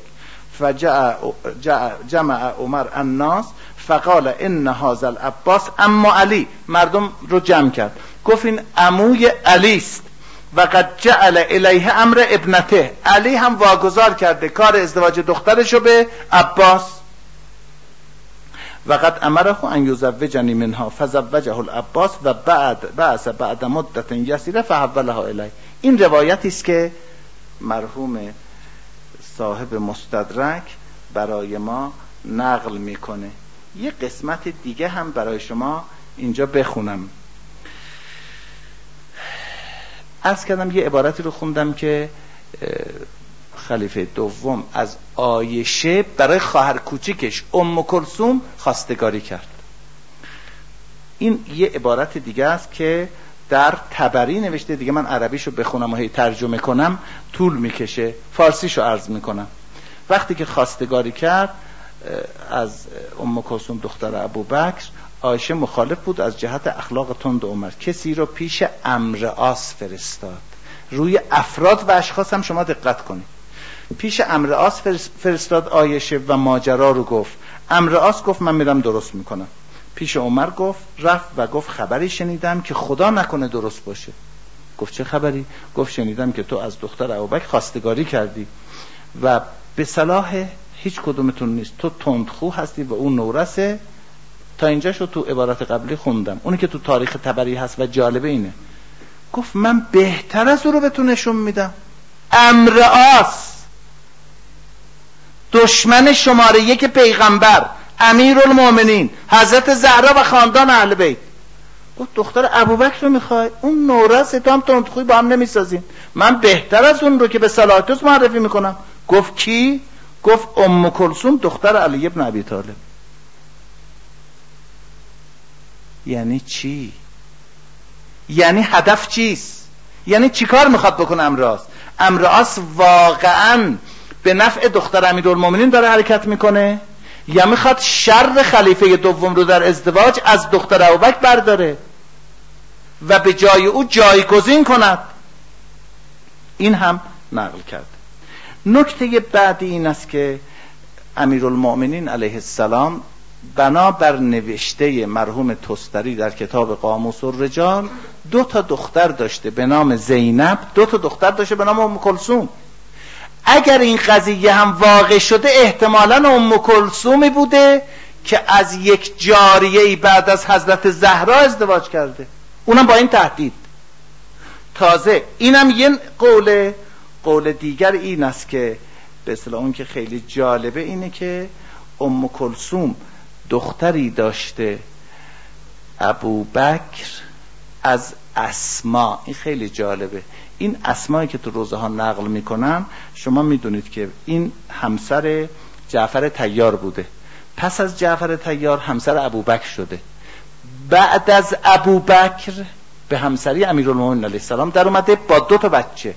فجمع عمر الناس فقال ان هذا العباس اما علی. مردم رو جمع کرد گفت این عموی علی است و قد جعل الیه امر ابنته، علی هم واگذار کرده کار ازدواج دخترشو به عباس. و قد امره ان یزوجنی منها فزوجه العباس و بعد بعث بعد مدت یسیره فحولها الی. این روایتی است که مرحوم صاحب مستدرک برای ما نقل میکنه. یه قسمت دیگه هم برای شما اینجا بخونم. عرض کردم یه عبارتی رو خوندم که خلیفه دوم از عایشه برای خواهر کوچیکش ام کلثوم خواستگاری کرد. این یه عبارت دیگه است که در طبری نوشته، دیگه من عربیشو بخونم و هی ترجمه کنم طول میکشه، فارسیشو عرض میکنم. وقتی که خواستگاری کرد از ام کلثوم دختر ابوبکر، عایشه مخالف بود از جهت اخلاق تند عمر، کسی رو پیش عمرو عاص فرستاد. روی افراد و اشخاص هم شما دقت کنید. پیش عمرو عاص فرستاد عایشه و ماجرا رو گفت. عمرو عاص گفت من میرم درست میکنم. پیش عمر گفت، رفت و گفت خبری شنیدم که خدا نکنه درست باشه. گفت چه خبری؟ گفت شنیدم که تو از دختر ابوبکر خواستگاری کردی و به صلاح هیچ کدومتون نیست، تو تندخو هستی و اون نورسه. تا اینجا شو تو عبارت قبلی خوندم، اونی که تو تاریخ طبری هست و جالبه اینه. گفت من بهتر از او رو بهتون نشون میدم. عمرو عاص دشمن شماره یک پیغمبر، امیرالمومنین، حضرت زهرا و خاندان اهل بیت. گفت دختر ابوبکر رو میخوای؟ اون نورسه، تو هم تندخوی با هم نمیسازین، من بهتر از اون رو که به صلاحیت معرفی میکنم. گفت کی؟ گفت ام کلثوم دختر علی ابن ابی طالب. یعنی چی؟ یعنی هدف چیست؟ یعنی چی کار میخواد بکنه امراض؟ امراض واقعا به نفع دختر امیرالمومنین داره حرکت میکنه یا میخواد شر خلیفه دوم رو در ازدواج از دختر ابوبکر برداره و به جای او جایگزین کند؟ این هم نقل کرد. نکته بعدی این است که امیرالمومنین علیه السلام بنابر نوشته مرحوم تستری در کتاب قاموس الرجال دو تا دختر داشته به نام زینب، دو تا دختر داشته به نام ام کلثوم. اگر این قضیه هم واقع شده احتمالاً ام کلثومی بوده که از یک جاریه‌ای بعد از حضرت زهرا ازدواج کرده، اونم با این تهدید. تازه اینم یه قوله. قول دیگر این است که به اصطلاح اون که خیلی جالبه اینه که ام کلثوم دختری داشته ابوبکر از اسما. این خیلی جالبه. این اسمایی که تو روزه ها نقل میکنن، شما میدونید که این همسر جعفر طیار بوده، پس از جعفر طیار همسر ابوبکر شده، بعد از ابوبکر به همسری امیرالمومنین علیه السلام در اومده با دو تا بچه،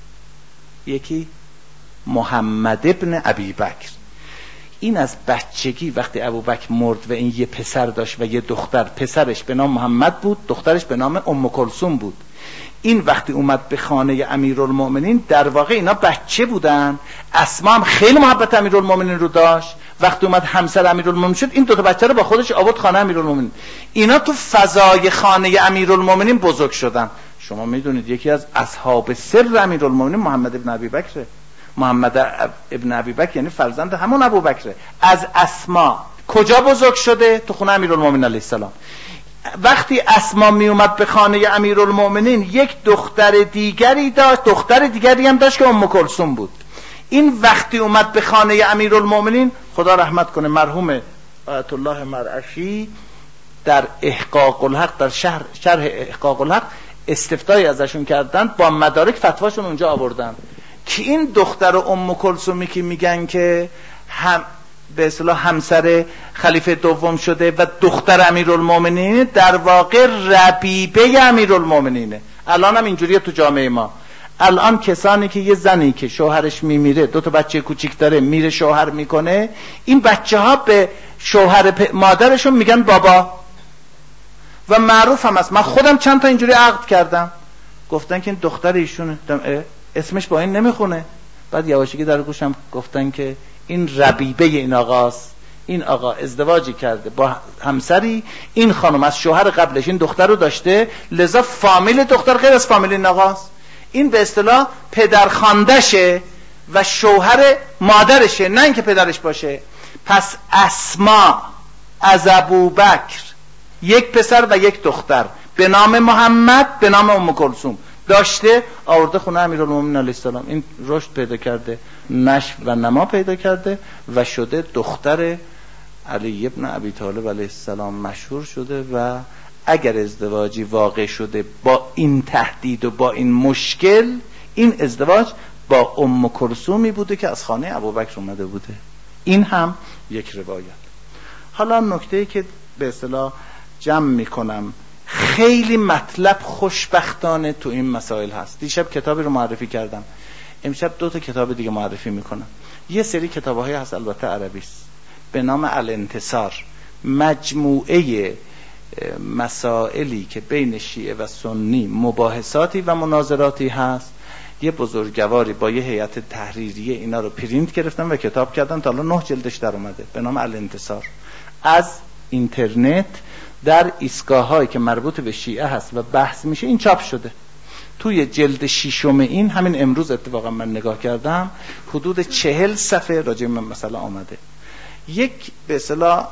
یکی محمد ابن ابی بکر. این از بچگی وقتی ابوبکر مرد و این یه پسر داشت و یه دختر، پسرش به نام محمد بود، دخترش به نام ام کلثوم بود. این وقتی اومد به خانه امیرالمومنین در واقع اینا بچه بودن. اسما هم خیلی محبت امیرالمومنین رو داشت. وقتی اومد همسر امیرالمومنین شد این دو تا بچه رو با خودش آورد خانه امیرالمومنین. اینا تو فضای خانه امیرالمومنین بزرگ شدن. شما میدونید یکی از اصحاب سر امیرالمومنین محمد ابن ابی بکر. محمد ابن ابی بکر یعنی فرزند همون ابوبکر. از اسما کجا بزرگ شده؟ تو خونه امیرالمومنین علیه السلام. وقتی اسما می اومد به خانه امیرالمومنین یک دختر دیگری داشت، دختر دیگری هم داشت که ام کلثوم بود. این وقتی اومد به خانه امیرالمومنین، خدا رحمت کنه مرحوم آیت الله مرعشی در احقاق الحق، در شرح شرح احقاق الحق استفتایی ازشون کردن، با مدارک فتواشون اونجا آوردن که این دختر ام کلثومی که میگن که هم به اصطلاح همسر خلیفه دوم شده و دختر امیرالمومنین، در واقع ربیبه امیرالمومنینه. الان هم اینجوریه تو جامعه ما. الان کسانی که یه زنی که شوهرش میمیره، دو تا بچه کوچیک داره، میره شوهر میکنه، این بچه ها به شوهر مادرشون میگن بابا. و معروف هم است. من خودم چند تا اینجوری عقد کردم، گفتن که این دختر ایشونه، اسمش با این نمیخونه. بعد یواشکی در گوشم گفتن که این ربیبه این آقاست، این آقا ازدواجی کرده با همسری، این خانم از شوهر قبلش این دختر رو داشته، لذا فامیل دختر غیر از فامیل این آقاست. این به اصطلاح پدرخواندشه و شوهر مادرشه، نه اینکه پدرش باشه. پس اسما از ابوبکر یک پسر و یک دختر به نام محمد به نام ام کلثوم داشته، آورده خونه امیرالمومنین علیه السلام. این رشد پیدا کرده، نشو و نما پیدا کرده و شده دختر علی ابن ابی طالب علیه السلام، مشهور شده. و اگر ازدواجی واقع شده با این تهدید و با این مشکل، این ازدواج با ام کلثومی بوده که از خانه ابوبکر اومده بوده. این هم یک روایت. حالا نکته‌ای که به اصطلاح جمع میکنم، خیلی مطلب خوشبختانه تو این مسائل هست. دیشب کتابی رو معرفی کردم، امشب دو تا کتاب دیگه معرفی میکنم. یه سری کتاب‌های هست البته عربی است به نام الانتصار، مجموعه مسائلی که بین شیعه و سنی مباحثاتی و مناظراتی هست. یه بزرگواری با یه هیئت تحریریه اینا رو پرینت گرفتن و کتاب کردن، تا الان نه جلدش در اومده به نام الانتصار. از اینترنت در ایستگاه‌هایی که مربوط به شیعه هست و بحث میشه این چاپ شده. توی جلد شیشم این همین امروز اتفاقا من نگاه کردم، حدود چهل صفحه راجع به مثلا آمده. یک به اصطلاح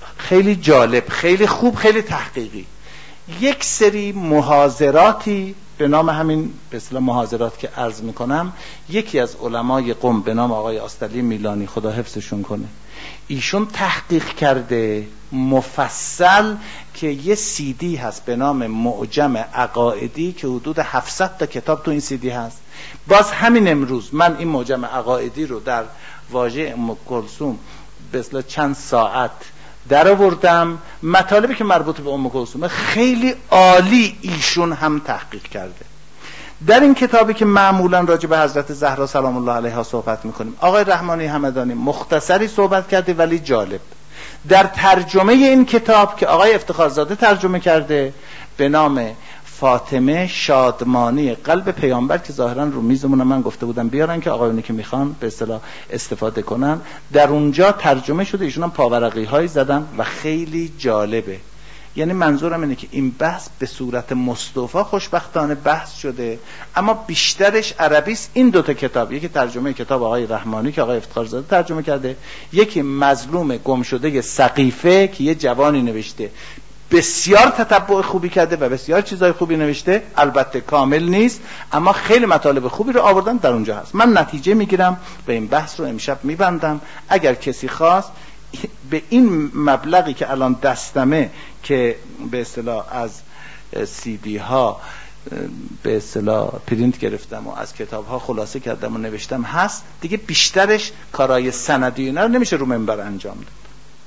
خیلی جالب، خیلی خوب، خیلی تحقیقی، یک سری محاضراتی به نام همین به اصطلاح محاضرات که عرض میکنم، یکی از علمای قم به نام آقای آستلی میلانی خدا حفظشون کنه، ایشون تحقیق کرده مفصل که یه سی دی هست به نام معجم عقائدی که حدود هفتصد تا کتاب تو این سی دی هست. باز همین امروز من این معجم عقائدی رو در واژه ام کلثوم به اصطلاح چند ساعت در آوردم، مطالبی که مربوط به ام کلثوم خیلی عالی ایشون هم تحقیق کرده. در این کتابی که معمولا راجع به حضرت زهرا سلام الله علیها صحبت میکنیم، آقای رحمانی همدانی مختصری صحبت کرده ولی جالب. در ترجمه این کتاب که آقای افتخارزاده ترجمه کرده به نام فاطمه شادمانی قلب پیامبر که ظاهرا رو میزمون من گفته بودم بیارن که آقایونی که میخوان به اصطلاح استفاده کنن، در اونجا ترجمه شده، ایشون هم پاورقی هایی زدن و خیلی جالبه. یعنی منظورم اینه که این بحث به صورت مصطفی خوشبختانه بحث شده، اما بیشترش عربی است. این دوتا کتاب، یکی ترجمه کتاب آقای رحمانی که آقای افتخارزاده ترجمه کرده، یکی مظلوم گم شده سقیفه که یه جوانی نوشته، بسیار تتبع خوبی کرده و بسیار چیزای خوبی نوشته، البته کامل نیست اما خیلی مطالب خوبی رو آوردن در اونجا هست. من نتیجه میگیرم و این بحث رو امشب میبندم. اگر کسی خواست به این مبلغی که الان دستمه که به اصطلاح از سی دی ها به اصطلاح پرینت گرفتم و از کتاب ها خلاصه کردم و نوشتم هست دیگه، بیشترش کارهای سندی اینا رو نمیشه رو منبر انجام داد.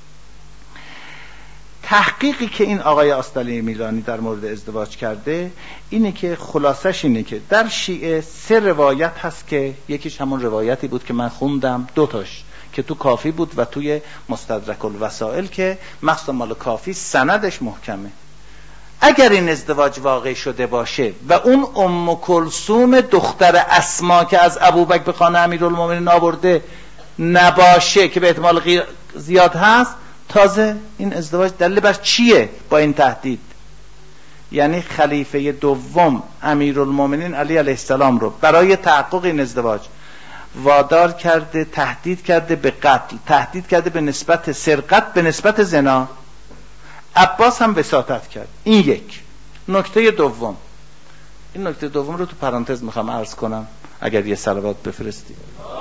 تحقیقی که این آقای آستلی میلانی در مورد ازدواج کرده اینه که خلاصش اینه که در شیعه سه روایت هست که یکیش همون روایتی بود که من خوندم، دوتاش که تو کافی بود و توی مستدرک الوسائل که مخصوصا مال کافی سندش محکمه. اگر این ازدواج واقع شده باشه و اون ام کلثوم دختر اسما که از ابوبکر به خانه امیرالمومنین آورده نباشه که به احتمال زیاد هست، تازه این ازدواج دلیل بر چیه با این تهدید؟ یعنی خلیفه دوم امیرالمومنین علی علیه السلام رو برای تحقق این ازدواج وادار کرده، تهدید کرده به قتل، تهدید کرده به نسبت سرقت، به نسبت زنا. عباس هم وساطت کرد. این یک نکته دوم. این نکته دوم رو تو پرانتز میخوام عرض کنم اگر یه صلوات بفرستی.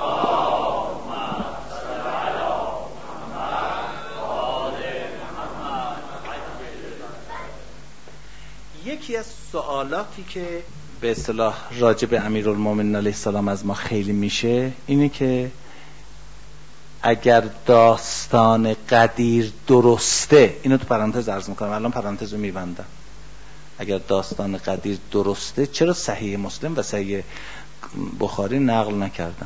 یکی از سوالاتی که به اصطلاح راجع به امیرالمومنین علیه السلام از ما خیلی میشه اینه که اگر داستان قدیر درسته، اینو تو پرانتز عرض میکنم، الان پرانتز رو میبندم، اگر داستان قدیر درسته چرا صحیح مسلم و صحیح بخاری نقل نکردن؟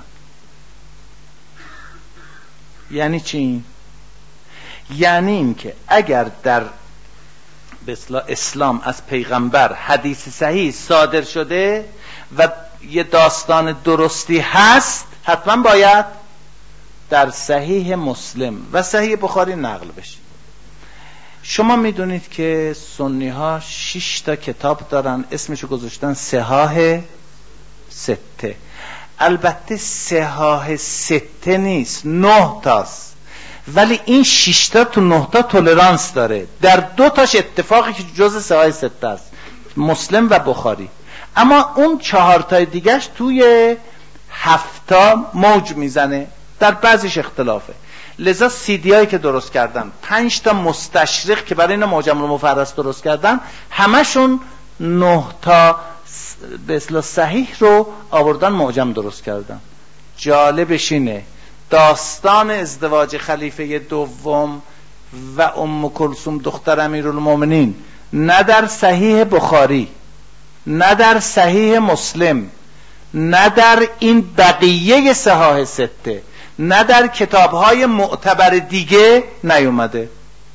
یعنی چی؟ یعنی این که اگر در به اصطلاح اسلام از پیغمبر حدیث صحیح صادر شده و یه داستان درستی هست، حتما باید در صحیح مسلم و صحیح بخاری نقل بشه. شما میدونید که سنی ها شش تا کتاب دارن، اسمشو گذاشتن صحاح سته. البته صحاح سته نیست، نه تاست، ولی این شش تا تو نه تا تولرانس داره. در دو تاش اتفاقی که جز صحاح سته است، مسلم و بخاری، اما اون چهار تای دیگهش توی هفت تا موج میزنه، در بعضیش اختلافه. لذا سیدی هایی که درست کردن، پنج تا مستشرق که برای اینا معجم المفرس درست کردن، همشون نه تا به اصطلاح صحیح رو آوردن معجم درست کردن. جالبش اینه داستان ازدواج خلیفه دوم و ام کلثوم دختر امیرالمومنین نه در صحیح بخاری، نه در صحیح مسلم، نه در این بقیه صحاح سته، نه در کتاب‌های معتبر دیگه نیومده.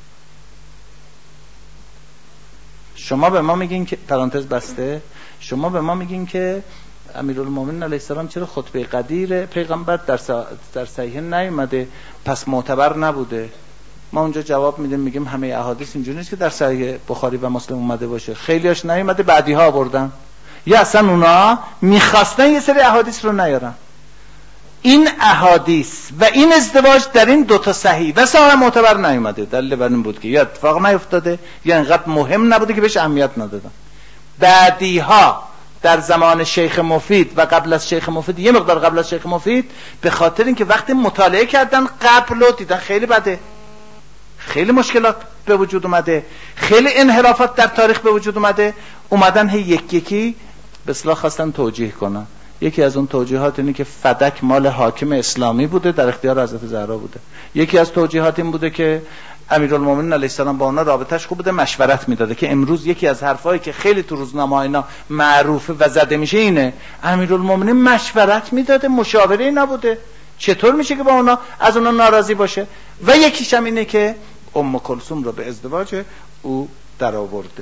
شما به ما میگین که پرانتز بسته، شما به ما میگین که امیرالمومنین علیه السلام چرا خطبه قدیر پیغمبر در در صحیح نیومده، پس معتبر نبوده. ما اونجا جواب میدیم، میگیم همه احادیث اینجوری نیست که در صحیح بخاری و مسلم اومده باشه، خیلیاش نیومده، بعدی‌ها آوردن، یا اصلا اونا میخواستن یه سری احادیث رو نیارن. این احادیث و این ازدواج در این دوتا صحیح و صحیح معتبر نیومده. دلیل بر این بود که یا اتفاق نیفتاده یا اینقدر مهم نبوده که بهش اهمیت ندادن. بعدی‌ها در زمان شیخ مفید و قبل از شیخ مفید، یه مقدار قبل از شیخ مفید، به خاطر اینکه وقتی مطالعه کردن قبل و دیدن خیلی بده، خیلی مشکلات به وجود اومده، خیلی انحرافات در تاریخ به وجود اومده، اومدن هی یک یکی به اصطلاح خواستن توجیه کنن. یکی از اون توجیهات اینه که فدک مال حاکم اسلامی بوده، در اختیار حضرت زهرا بوده. یکی از توجیهات این بوده که امیرالمومنین علیه السلام با اونا رابطش خوب بوده، مشورت میداده. که امروز یکی از حرفایی که خیلی تو روزنامه اینا معروفه و زده میشه اینه امیرالمومنین مشورت میداده، مشاوره نبوده، چطور میشه که با اونا از اونا ناراضی باشه؟ و یکیش هم اینه که ام کلثوم رو به ازدواج او در آورده.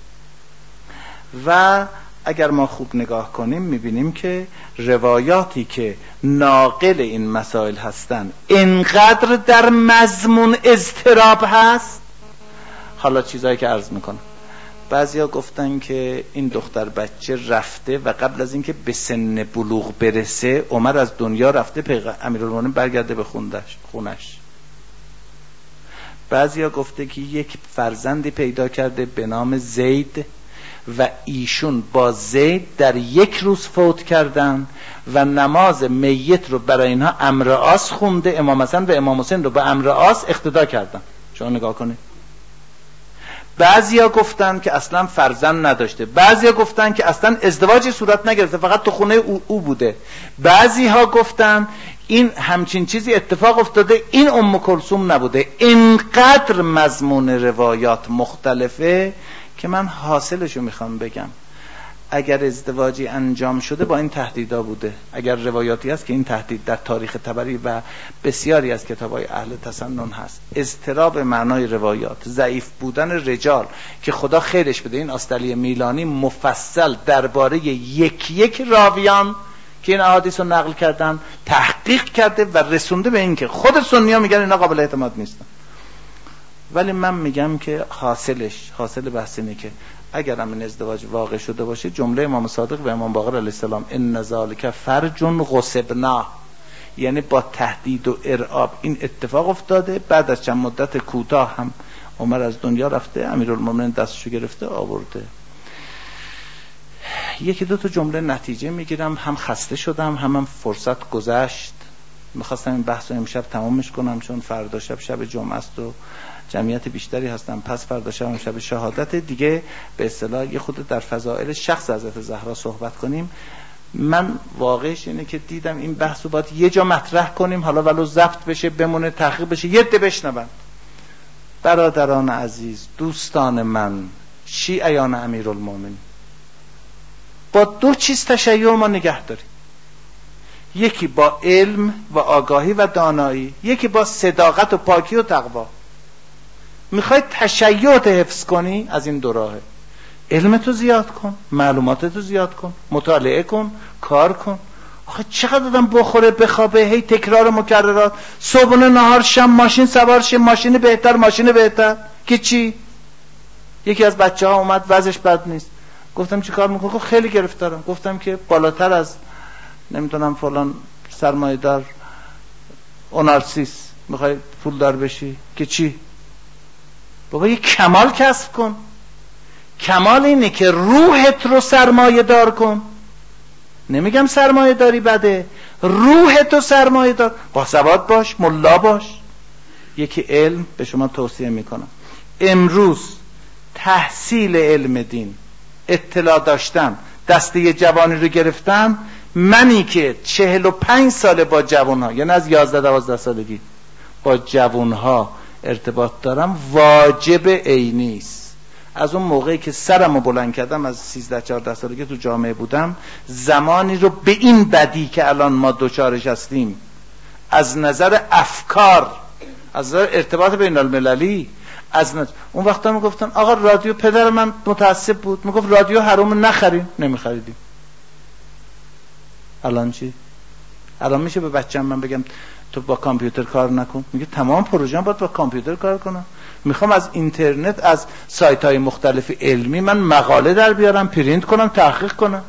و اگر ما خوب نگاه کنیم میبینیم که روایاتی که ناقل این مسائل هستن اینقدر در مضمون اضطراب هست. حالا چیزایی که عرض میکنم، بعضیا گفتن که این دختر بچه رفته و قبل از اینکه به سن بلوغ برسه عمر از دنیا رفته، پیغمبر امیرالمومنین برگرده به خونش. بعضیا گفته که یک فرزندی پیدا کرده به نام زید و ایشون با زید در یک روز فوت کردن و نماز میت رو برای اینها امر عاص خونده، امام حسن و امام حسین رو به امر عاص اقتدا کردن. شما نگاه کنید. بعضیا گفتن که اصلا فرزند نداشته، بعضیا گفتن که اصلا ازدواجی صورت نگرفته، فقط تو خونه او, او بوده. بعضیها گفتن این همچین چیزی اتفاق افتاده، این ام کلثوم نبوده. اینقدر مضمون روایات مختلفه که من حاصلشو میخوام بگم. اگر ازدواجی انجام شده با این تهدیدا بوده، اگر روایاتی هست که این تهدید در تاریخ طبری و بسیاری از کتابای اهل تسنن هست، اضطراب معنای روایات، ضعیف بودن رجال که خدا خیرش بده، این آستلی میلانی مفصل درباره یک یک راویان که این احادیث رو نقل کردن تحقیق کرده و رسونده به این که خود سنی ها میگن اینا قابل اعتماد نیستن. ولی من میگم که حاصلش، حاصل بحث اینه که اگر هم این ازدواج واقع شده باشه، جمله امام صادق و امام باقر علیه السلام ان ذالک فرج غصبنا، یعنی با تهدید و ارعاب این اتفاق افتاده. بعد از چند مدت کوتاه هم عمر از دنیا رفته، امیرالمومنین دستشو گرفته آورده. یکی دو تا جمله نتیجه میگیرم، هم خسته شدم هم, هم فرصت گذشت. میخواستم این بحث رو امشب تمامش کنم چون فردا شب شب جمعه است و جمعیت بیشتری هستم، پس فردا شب شب شهادت دیگه، به اصطلاح یه خود در فضائل شخص حضرت زهرا صحبت کنیم. من واقعش اینه که دیدم این بحث رو باید یه جا مطرح کنیم، حالا ولو ضبط بشه، بمونه، تحقیق بشه، یه عده بشنون. برادران عزیز، دوستان من، شیعیان امیرالمومنین، با دو چیز تشیع ما نگه داریم. یکی با علم و آگاهی و دانایی، یکی با صداقت و پاکی و تقوا. میخوای تشیعت حفظ کنی، از این دو راهه. علمتو زیاد کن، معلوماتتو زیاد کن، مطالعه کن، کار کن. آخه چقدر آدم بخوره بخوابه، هی تکرار مکررات، صبحونه نهار شب ماشین سوار شه، ماشین بهتر ماشین بهتر که چی؟ یکی از بچه ها اومد وضعش بد نیست، گفتم چی کار میکنی؟ گفت خیلی گرفتارم. گفتم که بالاتر از نمیدونم فلان سرمایه‌دار اونارسیس میخوای پول دار بشی که چی؟ بابا یه کمال کسب کن. کمال اینه که روحت رو سرمایه دار کن. نمیگم سرمایه داری بده، روحت رو سرمایه دار. با سواد باش، ملا باش. یکی علم به شما توصیه میکنم، امروز تحصیل علم دین، اطلاع داشتن، دسته جوانی رو گرفتن. منی که چهل و پنج ساله با جوانها، یعنی از یازده دوازده سالگی با جوانها ارتباط دارم، واجب عینی است. از اون موقعی که سرمو بلند کردم، از سیزده چهارده سالگی تو جامعه بودم، زمانی رو به این بدی که الان ما دوچارش هستیم، از نظر افکار، از نظر ارتباط بین المللی، از نظر اون وقتا میگفتن آقا رادیو، پدر من متعصب بود میگفت رادیو حرام نخریم، نمیخریدیم. الان چی؟ الان میشه به بچه‌م من بگم تو با کامپیوتر کار نکن؟ میگه تمام پروژه‌ام باید با کامپیوتر کار کنم. میخوام از اینترنت، از سایت‌های مختلف علمی من مقاله در بیارم، پرینت کنم، تحقیق کنم.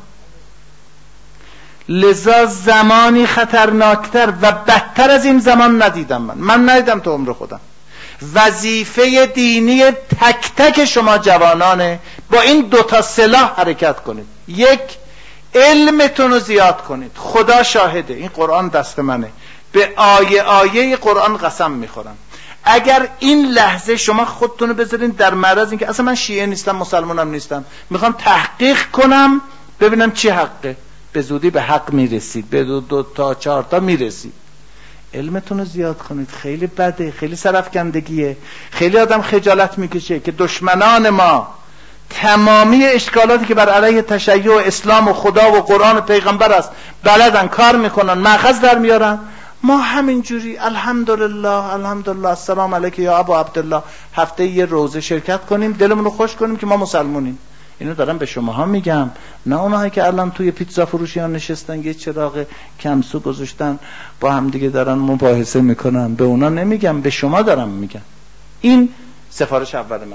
لذا زمانی خطرناکتر و بدتر از این زمان ندیدم. من من ندیدم تو عمر خودم. وظیفه دینی تک تک شما جوانانه با این دوتا سلاح حرکت کنید. یک، علمتون رو زیاد کنید. خدا شاهده، این قرآن دست منه، به آیه آیه قرآن قسم میخورم. اگر این لحظه شما خودتون رو بذارین در معرض این که اصلا من شیعه نیستم مسلمانم نیستم، میخوام تحقیق کنم ببینم چی حقه، به زودی به حق میرسید، به دو, دو تا چهار تا میرسید. علمتون رو زیاد کنید. خیلی بده، خیلی سرفکندگیه، خیلی آدم خجالت میکشه که دشمنان ما تمامی اشکالاتی که بر علیه تشیع و اسلام و خدا و قرآن و پیغمبر است بلدن، کار میکنن، مأخذ در میارن. ما همینجوری الحمدلله الحمدلله السلام علیک یا ابو عبدالله، هفته یه روزه شرکت کنیم، دلمون رو خوش کنیم که ما مسلمونیم. اینو دارم به شماها میگم، نه اونهایی که الان توی پیتزا فروشی ها نشستن یه چراغ کمسو گذاشتن با هم دیگه دارن مباحثه میکنن. به اونا نمیگم، به شما دارم میگم. این سفارش اول منه.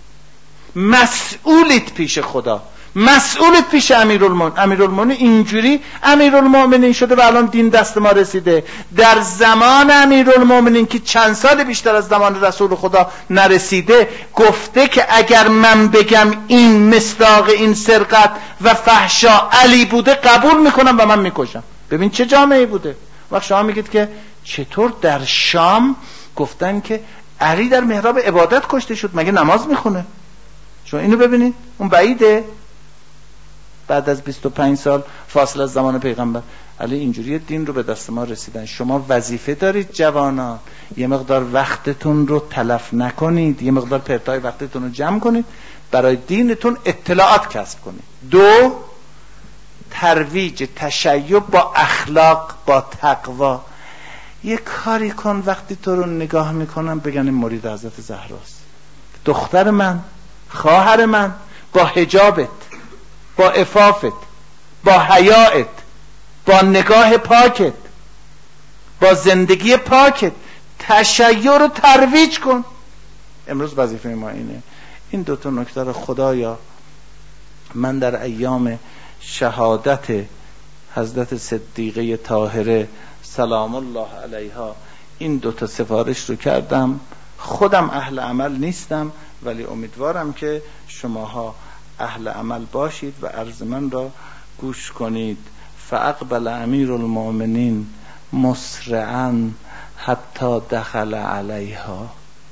مسئولیت پیش خدا، مسئولیت پیش امیرالمومنین. امیرالمومنین اینجوری امیرالمومنین شده و الان دین دست ما رسیده. در زمان امیرالمومنین که چند سال بیشتر از زمان رسول خدا نرسیده، گفته که اگر من بگم این مصداق این سرقت و فحشا علی بوده قبول میکنم و من میکشم. ببین چه جامعه بوده. وقت شما میگید که چطور در شام گفتن که علی در محراب عبادت کشته شد، مگه نماز میخونه؟ شما اینو ببینید، اون بعیده. بعد از بیست و پنج سال فاصله از زمان پیغمبر علی اینجوری دین رو به دست ما رسیدن. شما وظیفه دارید جوانان، یه مقدار وقتتون رو تلف نکنید، یه مقدار پرتای وقتتون رو جمع کنید، برای دینتون اطلاعات کسب کنید. دو، ترویج تشیع با اخلاق، با تقوا. یه کاری کن وقتی تو رو نگاه میکنم بگن این مرید حضرت زهراست، دختر من، خواهر من، با حجابت، با عفافت، با حیائت، با نگاه پاکت، با زندگی پاکت تشیع رو ترویج کن. امروز وظیفه ما اینه. این دوتا نکته رو خدایا من در ایام شهادت حضرت صدیقه طاهره سلام الله علیها این دوتا سفارش رو کردم. خودم اهل عمل نیستم، ولی امیدوارم که شماها اهل عمل باشید و عرض من را گوش کنید. فاقبل امیر المؤمنین مسرعا حتی دخل علیها.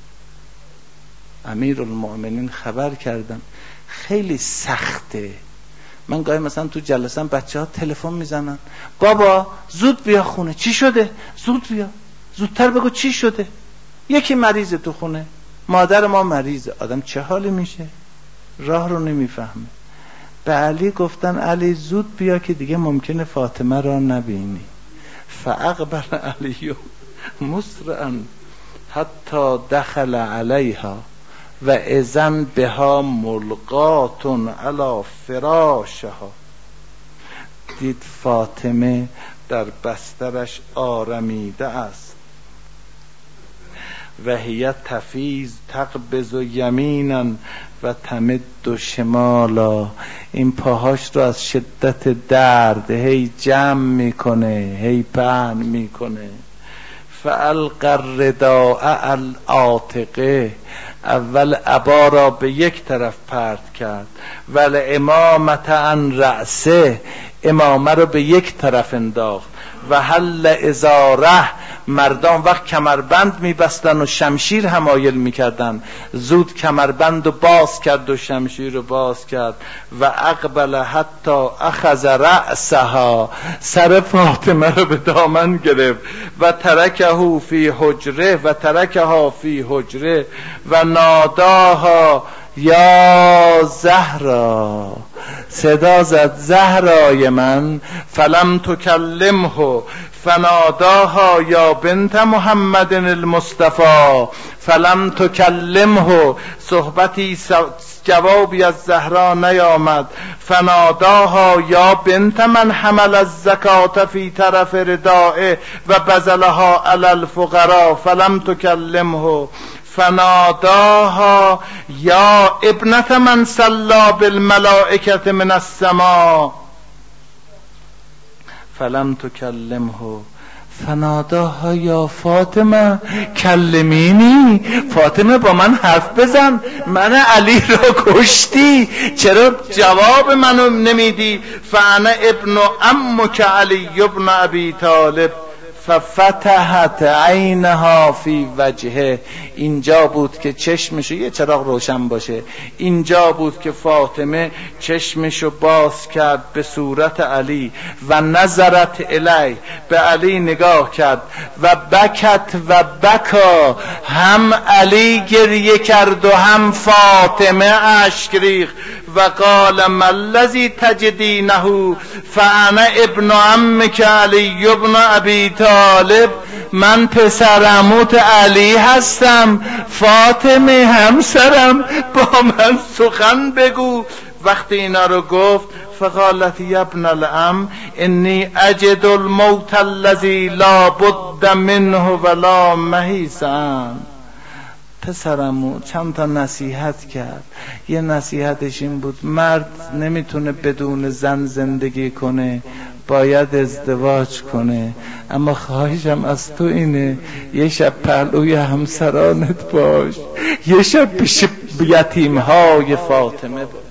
امیر المؤمنین خبر کردم خیلی سخته. من گاهی مثلا تو جلسم بچه ها تلفن میزنن، بابا زود بیا خونه، چی شده؟ زود بیا، زودتر بگو چی شده. یکی مریضه تو خونه، مادر ما مریضه. آدم چه حالی میشه؟ راه رو نمیفهمه. به علی گفتن علی زود بیا که دیگه ممکنه فاطمه را نبینی. فاقبل علی مسرعا حتی دخل علیها و اذن بها ملقات علی فراشها. دید فاطمه در بسترش آرمیده است. و هی تفیض تقبض و یمینا و تمد شمالا. این پاهاش رو از شدت درد هی جمع میکنه، هی پهن میکنه. فالقى الرداء العاتقه. اول عبا را به یک طرف پرت کرد، ول امامت عن رأسه. امامه رو به یک طرف انداخت. و حل ازاره. مردان وقت کمربند میبستن و شمشیر حمایل میکردن، زود کمربند رو باز کرد و شمشیر رو باز کرد. و اقبل حتی اخذ رأسها. سر فاطمه رو به دامن گرفت. و ترکه فی حجره و ترکها فی حجره و ناداها یا زهرا. صدا زد زهرای من. فلم تکلمه فناداها یا بنت محمد المصطفى. فلم تکلمه. صحبتی جوابی از زهرا نیامد. فناداها یا بنت من حمل الزکات فی طرف ردائه و بذلها علی الفقراء. فلم تکلمه. فناداها یا ابنت من صلی بالملائکه من السماء. فلم تکلمه. فناداها یا فاطمه کلمینی، فاطمه با من حرف بزن، من علی را کشتی، چرا جواب منو نمیدی؟ فانا ابن عمک علی ابن ابی طالب ففتحت عینها فی وجهه. اینجا بود که چشمشو، یه چراغ روشن باشه، اینجا بود که فاطمه چشمشو باز کرد به صورت علی و نظرت الی، به علی نگاه کرد و بکت و بکا، هم علی گریه کرد و هم فاطمه اشک ریخت و قال ما الذی تجدینه فانا ابن عمک علی ابن ابی طالب، من پسر عموت علی هستم، فاطمه همسرم، با من سخن بگو. وقتی اینا رو گفت فقالت یا ابن العم انی اجد الموت الذی لا بد منه ولا محیصا. پسرمو چند تا نصیحت کرد، یه نصیحتش این بود مرد نمیتونه بدون زن زندگی کنه، باید ازدواج کنه، اما خواهشم از تو اینه یه شب پهلوی همسرانت باش، یه شب پیش یتیمهای فاطمه باش.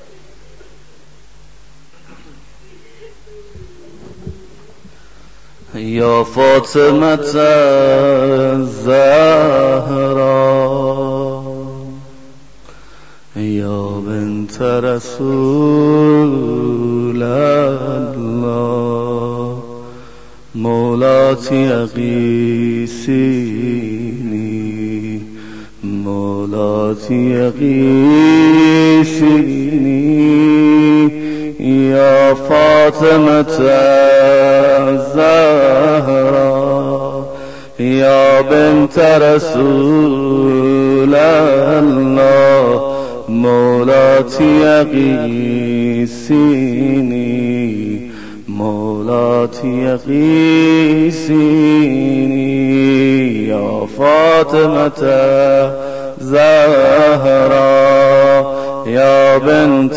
یا فاطمه الزهرا یا بنت رسول الله مولاتی اغیثینی مولاتی اغیثینی یا فاطمه الزهرا یا بنت رسول الله مولاتی اغیثینی مولاتی اغیثینی یا فاطمه الزهرا یا بنت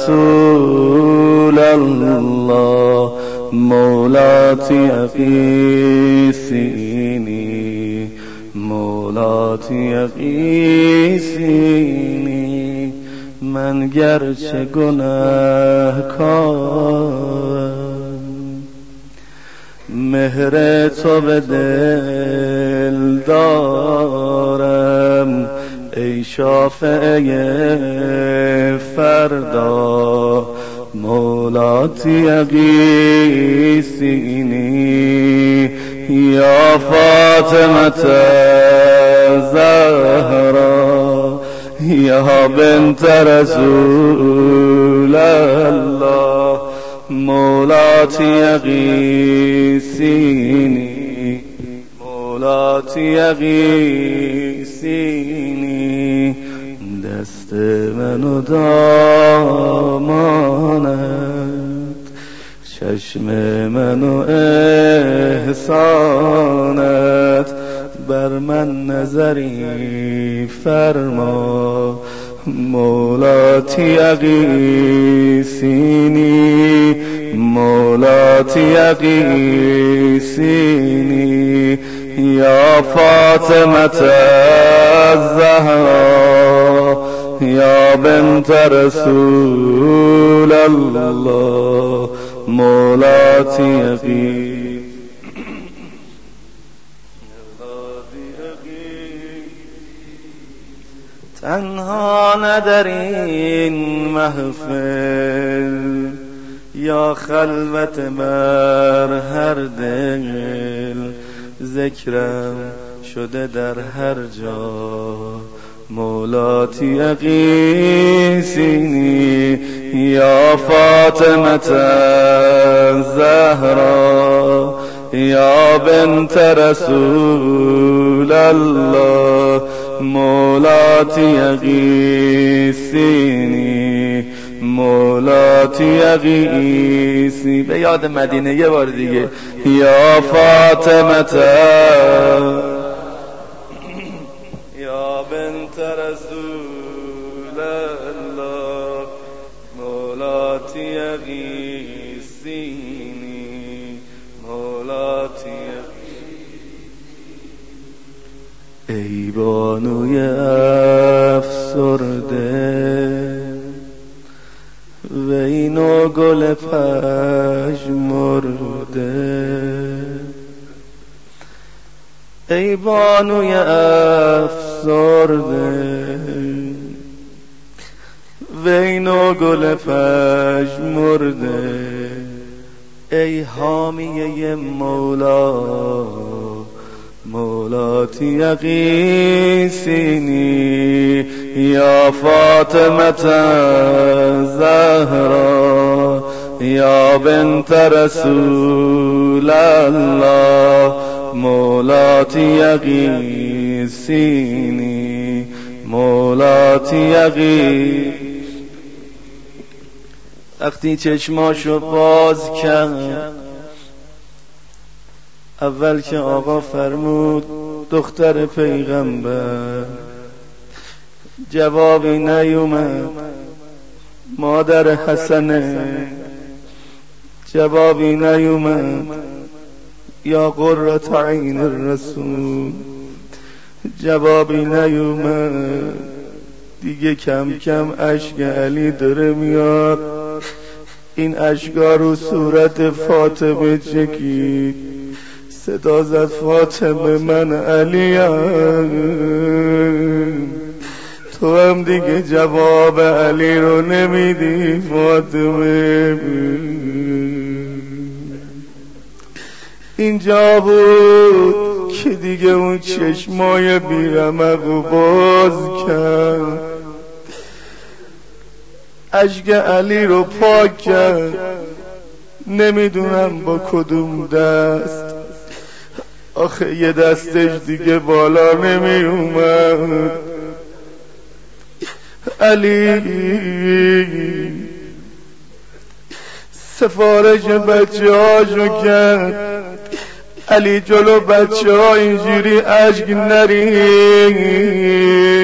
رسول الله مولاتی اغیثینی مولاتی اغیثینی. من گرچه گناهکارم مهر تو به دل دارم، ای شافعه فردا مولاتی اغیثینی یا فاطمه الزهرا یا بنت رسول الله مولاتی اغیثینی مولاتی اغیثینی. دست منو دامانت، چشم منو احسانت، بر من نظری فرما مولاتی اغیثینی مولاتی اغیثینی یا فاطمه الزهرا یا بنت رسول الله مولاتی اغیثینی. تنها ندر این محفل یا خلوت بر هر دل، ذکرم شده در هر جا مولاتی اغیثینی یا فاطمه الزهرا یا بنت رسول الله مولاتی اغیثینی مولاتی اغیثی. به یاد مدینه یه بار دیگه یا فاطمه یا بنت رسول الله مولاتی اغیثینی مولاتی بانوی افسرده و اینو گل پژمرده. ای بانوی افسرده و اینو گل پژمرده، ای حامیه مولا مولاتی یقیسینی یا فاطمه زهرا یا بنت رسول الله مولاتی یقیسینی مولاتی یقی. وقتی چشماشو باز کرد، اول که آقا فرمود دختر پیغمبر، جوابی نیومد. مادر حسنه، جوابی نیومد. یا قرة عین الرسول، جوابی نیومد. دیگه کم کم اشک علی داره میاد. این اشکا رو صورت فاطمه چکید. صدا زد فاطمه من علیم، تو هم دیگه جواب علی رو نمیدی فاطمه. اینجا بود که دیگه اون چشمای بیرمقو باز کرد، اشک علی رو پاک کرد. نمیدونم با کدوم دست، آخه یه دستش دیگه بالا نمی اومد. علی سفارش بچه هاشو کرد. علی جلو بچه ها اینجوری اشک نریخت.